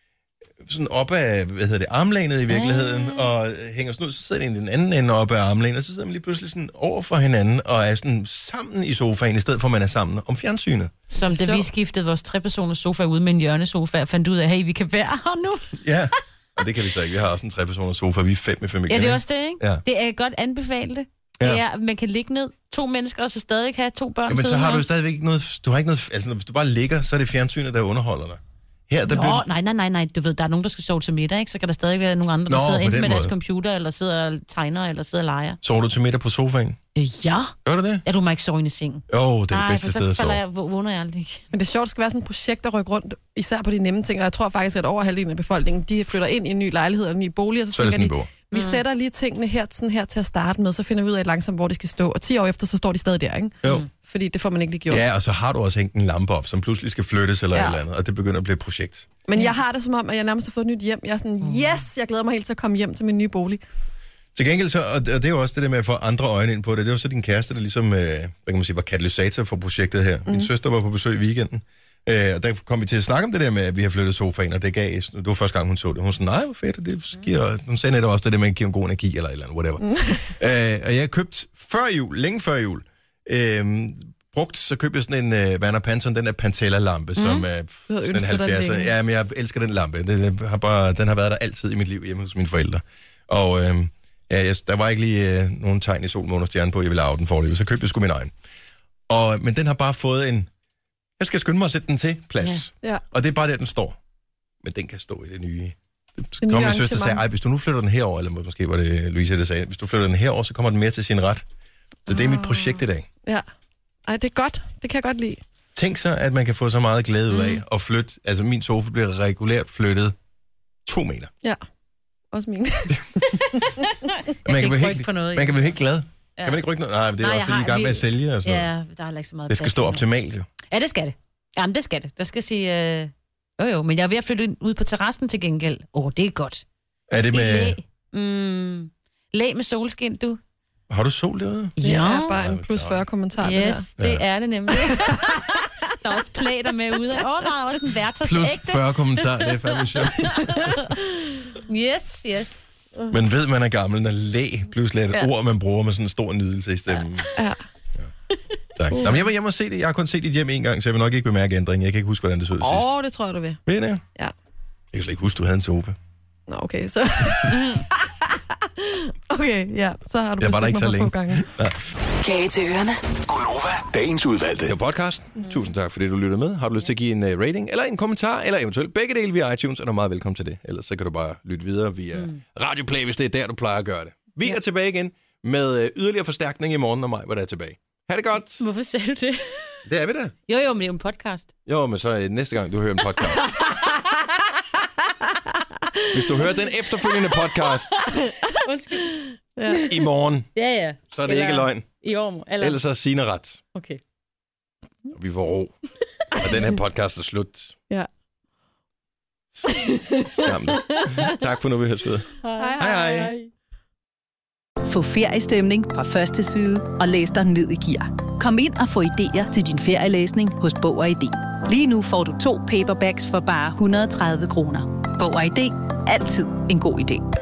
sådan op af, hvad hedder det, armlænet i virkeligheden, ja. og hænger sådan ud, så sidder man i den anden ende op af armlænet, og så sidder man lige pludselig sådan over for hinanden, og er sådan sammen i sofaen, i stedet for, at man er sammen om fjernsynet.
Som da så. vi skiftede vores trepersoners sofa ud med en hjørnesofa, og fandt ud af, hey, vi kan være her nu.
Ja. Og det kan vi så ikke. Vi har også en tre-personers sofa, vi er fem i familien.
Ja, det er også det, ikke?
Ja.
Det er godt anbefale det.
Ja.
Det er, at man kan ligge ned to mennesker, og så stadig have to børn.
Ja, men så har du stadigvæk ikke noget... Du har ikke noget... Altså, hvis du bare ligger, så er det fjernsynet, der underholder dig. Her, der
Nå,
bliver...
nej, nej, nej, nej. Du ved, der er nogen, der skal sove til middag, ikke? Så kan der stadig være nogle andre, der
Nå,
sidder
på
enten
den
med deres
måde.
computer, eller sidder og tegner, eller sidder og leger.
Sover du til middag på sofaen?
Øh, ja.
Gør du det?
Ja, du må ikke sove inde i sengen.
Jo, oh, det er det
Nej,
bedste
for
sted at
så falder
sove.
jeg, vågner jeg aldrig.
Men det er sjovt, det skal være sådan et projekt, der rykker rundt, især på de nemme ting. Og jeg tror faktisk, at over halvdelen af befolkningen, de flytter ind i en ny lejlighed eller en ny bolig, og så,
Så er det
tænker
sådan,
de, vi mm. sætter lige tingene her, sådan her til at starte med, så finder vi ud af langsomt, hvor de skal stå. Og ti år efter, så står de stadig der, ikke?
Jo.
Fordi det får man ikke lige gjort.
Ja, og så har du også hængt en lampe op, som pludselig skal flyttes eller
Ja.
ja. et eller andet, og det begynder at blive et projekt.
Men jeg har det som om, at jeg nærmest har fået et nyt hjem. Jeg er sådan, yes, jeg glæder mig helt til at komme hjem til min nye bolig.
Til gengæld så, og det er jo også det der med at få andre øjne ind på det, det var så din kæreste, der ligesom, øh, hvad kan man sige, var katalysator for projektet her. Min mm. søster var på besøg i weekenden, øh, og der kom vi til at snakke om det der med, at vi har flyttet sofaen, og det gav, det var første gang, hun så det. Hun sagde, nej, hvor fedt, og det giver, hun sagde netop også det der med at give en god energi, eller et eller andet, whatever. Mm. øh, og jeg købte før jul, længe før jul, øh, brugt, så købte jeg sådan en uh, Werner Panton, den der Pantella-lampe, mm. som er sådan en halvfjerdser. Ja, men jeg elsker den lampe. Den har, bare, den har været der altid i mit liv hjemme hos mine forældre. Og øh, ja, jeg, der var ikke lige øh, nogen tegn i sol, måne og stjerne på, jeg ville arve den for det, så købte jeg sgu min egen. Og, men den har bare fået en... Jeg skal skynde mig at sætte den til plads.
Ja. Ja.
Og det er bare der, den står. Men den kan stå i det nye...
Det
kom min søster og sagde, ej, hvis du nu flytter den herover, eller måske var det Louise, der sagde, hvis du flytter den herover, så kommer den mere til sin ret. Så det er mit projekt i dag.
Ja. Ej, det er godt. Det kan jeg godt lide.
Tænk så, at man kan få så meget glæde ud af mm. at flytte. Altså, min sofa bliver regulært flyttet to meter.
Ja, også min.
man kan blive helt,
noget,
man kan blive helt glad. Ja.
Ja.
Kan man ikke rykke noget? Nej, det er
Nej,
også, fordi I er i gang med at sælge og sådan
Ja,
noget.
der er heller ikke så meget
Det skal
plads
stå
nu.
optimalt, jo.
Ja, det skal det. Jamen, det skal det. Der skal sige... Øh... Jo, jo, men jeg er ved at flytte ud på terrassen til gengæld. Åh, oh, det er godt.
Er det med...
Læ. Mm. Læ med solskin, du.
Har du sol derude?
Ja, det er bare en plus fyrre kommentar.
Yes,
det,
det er det nemlig. Der er også plader med ude. Åh, oh, der er også en værters
Plus
ægte.
fyrre kommentarer, det er fandme sjovt.
Yes, yes.
Men ved, man er gammel, når læ pludselig er et
Ja.
ord, man bruger med sådan en stor nydelse i stemmen.
Ja. ja.
Tak. Nå, men jeg var hjemme og se det. Jeg har kun set dit hjem en gang, så jeg vil nok ikke bemærke ændringen. Jeg kan ikke huske, hvordan det så ud sidst.
Åh, oh, det tror jeg, du vil.
Ved det?
Ja.
Jeg kan slet ikke huske, du havde en sofa.
Nå, okay, så... okay, ja, så har du
Jeg var der
besøgt
ikke
mig
så
for få
længe.
gange.
Kage til ørerne.
Gonova, dagens udvalgte.
Det var podcasten. Mm. Tusind tak, fordi du lyttede med. Har du lyst til at give en uh, rating, eller en kommentar, eller eventuelt begge dele via iTunes, er du meget velkommen til det. Ellers så kan du bare lytte videre via mm. Radio Play, hvis det er der, du plejer at gøre det. Vi ja. er tilbage igen med uh, yderligere forstærkning i morgen, og mig, hvor der er tilbage. Ha' det godt.
Hvorfor sagde du det?
Det er vi da.
Jo, jo, men det er jo en podcast.
Jo, men så uh, næste gang, du hører en podcast. Hvis du hører den efterfølgende podcast
Undskyld. Ja.
i morgen,
Ja, ja.
så er det
Eller
ikke løgn.
I år. Eller...
Ellers er Signe ret.
Okay.
Og vi får ro. Og den her podcast er slut.
Ja.
Skam det. Tak for nu, vi høres ved.
Hej,
hej. hej.
Få feriestemning fra første side og læs dig ned i gear. Kom ind og få idéer til din ferielæsning hos Bog og I D. Lige nu får du to paperbacks for bare et hundrede og tredive kroner. Bog og I D. Altid en god idé.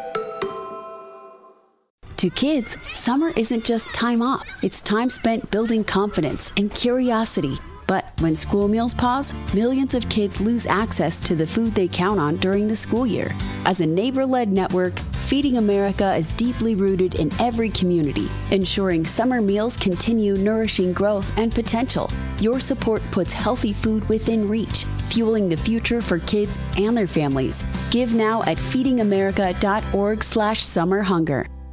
To kids, summer isn't just time off. It's time spent building confidence and curiosity. But when school meals pause, millions of kids lose access to the food they count on during the school year. As a neighbor-led network, Feeding America is deeply rooted in every community, ensuring summer meals continue nourishing growth and potential. Your support puts healthy food within reach, fueling the future for kids and their families. Give now at feedingamerica.org slash summer hunger.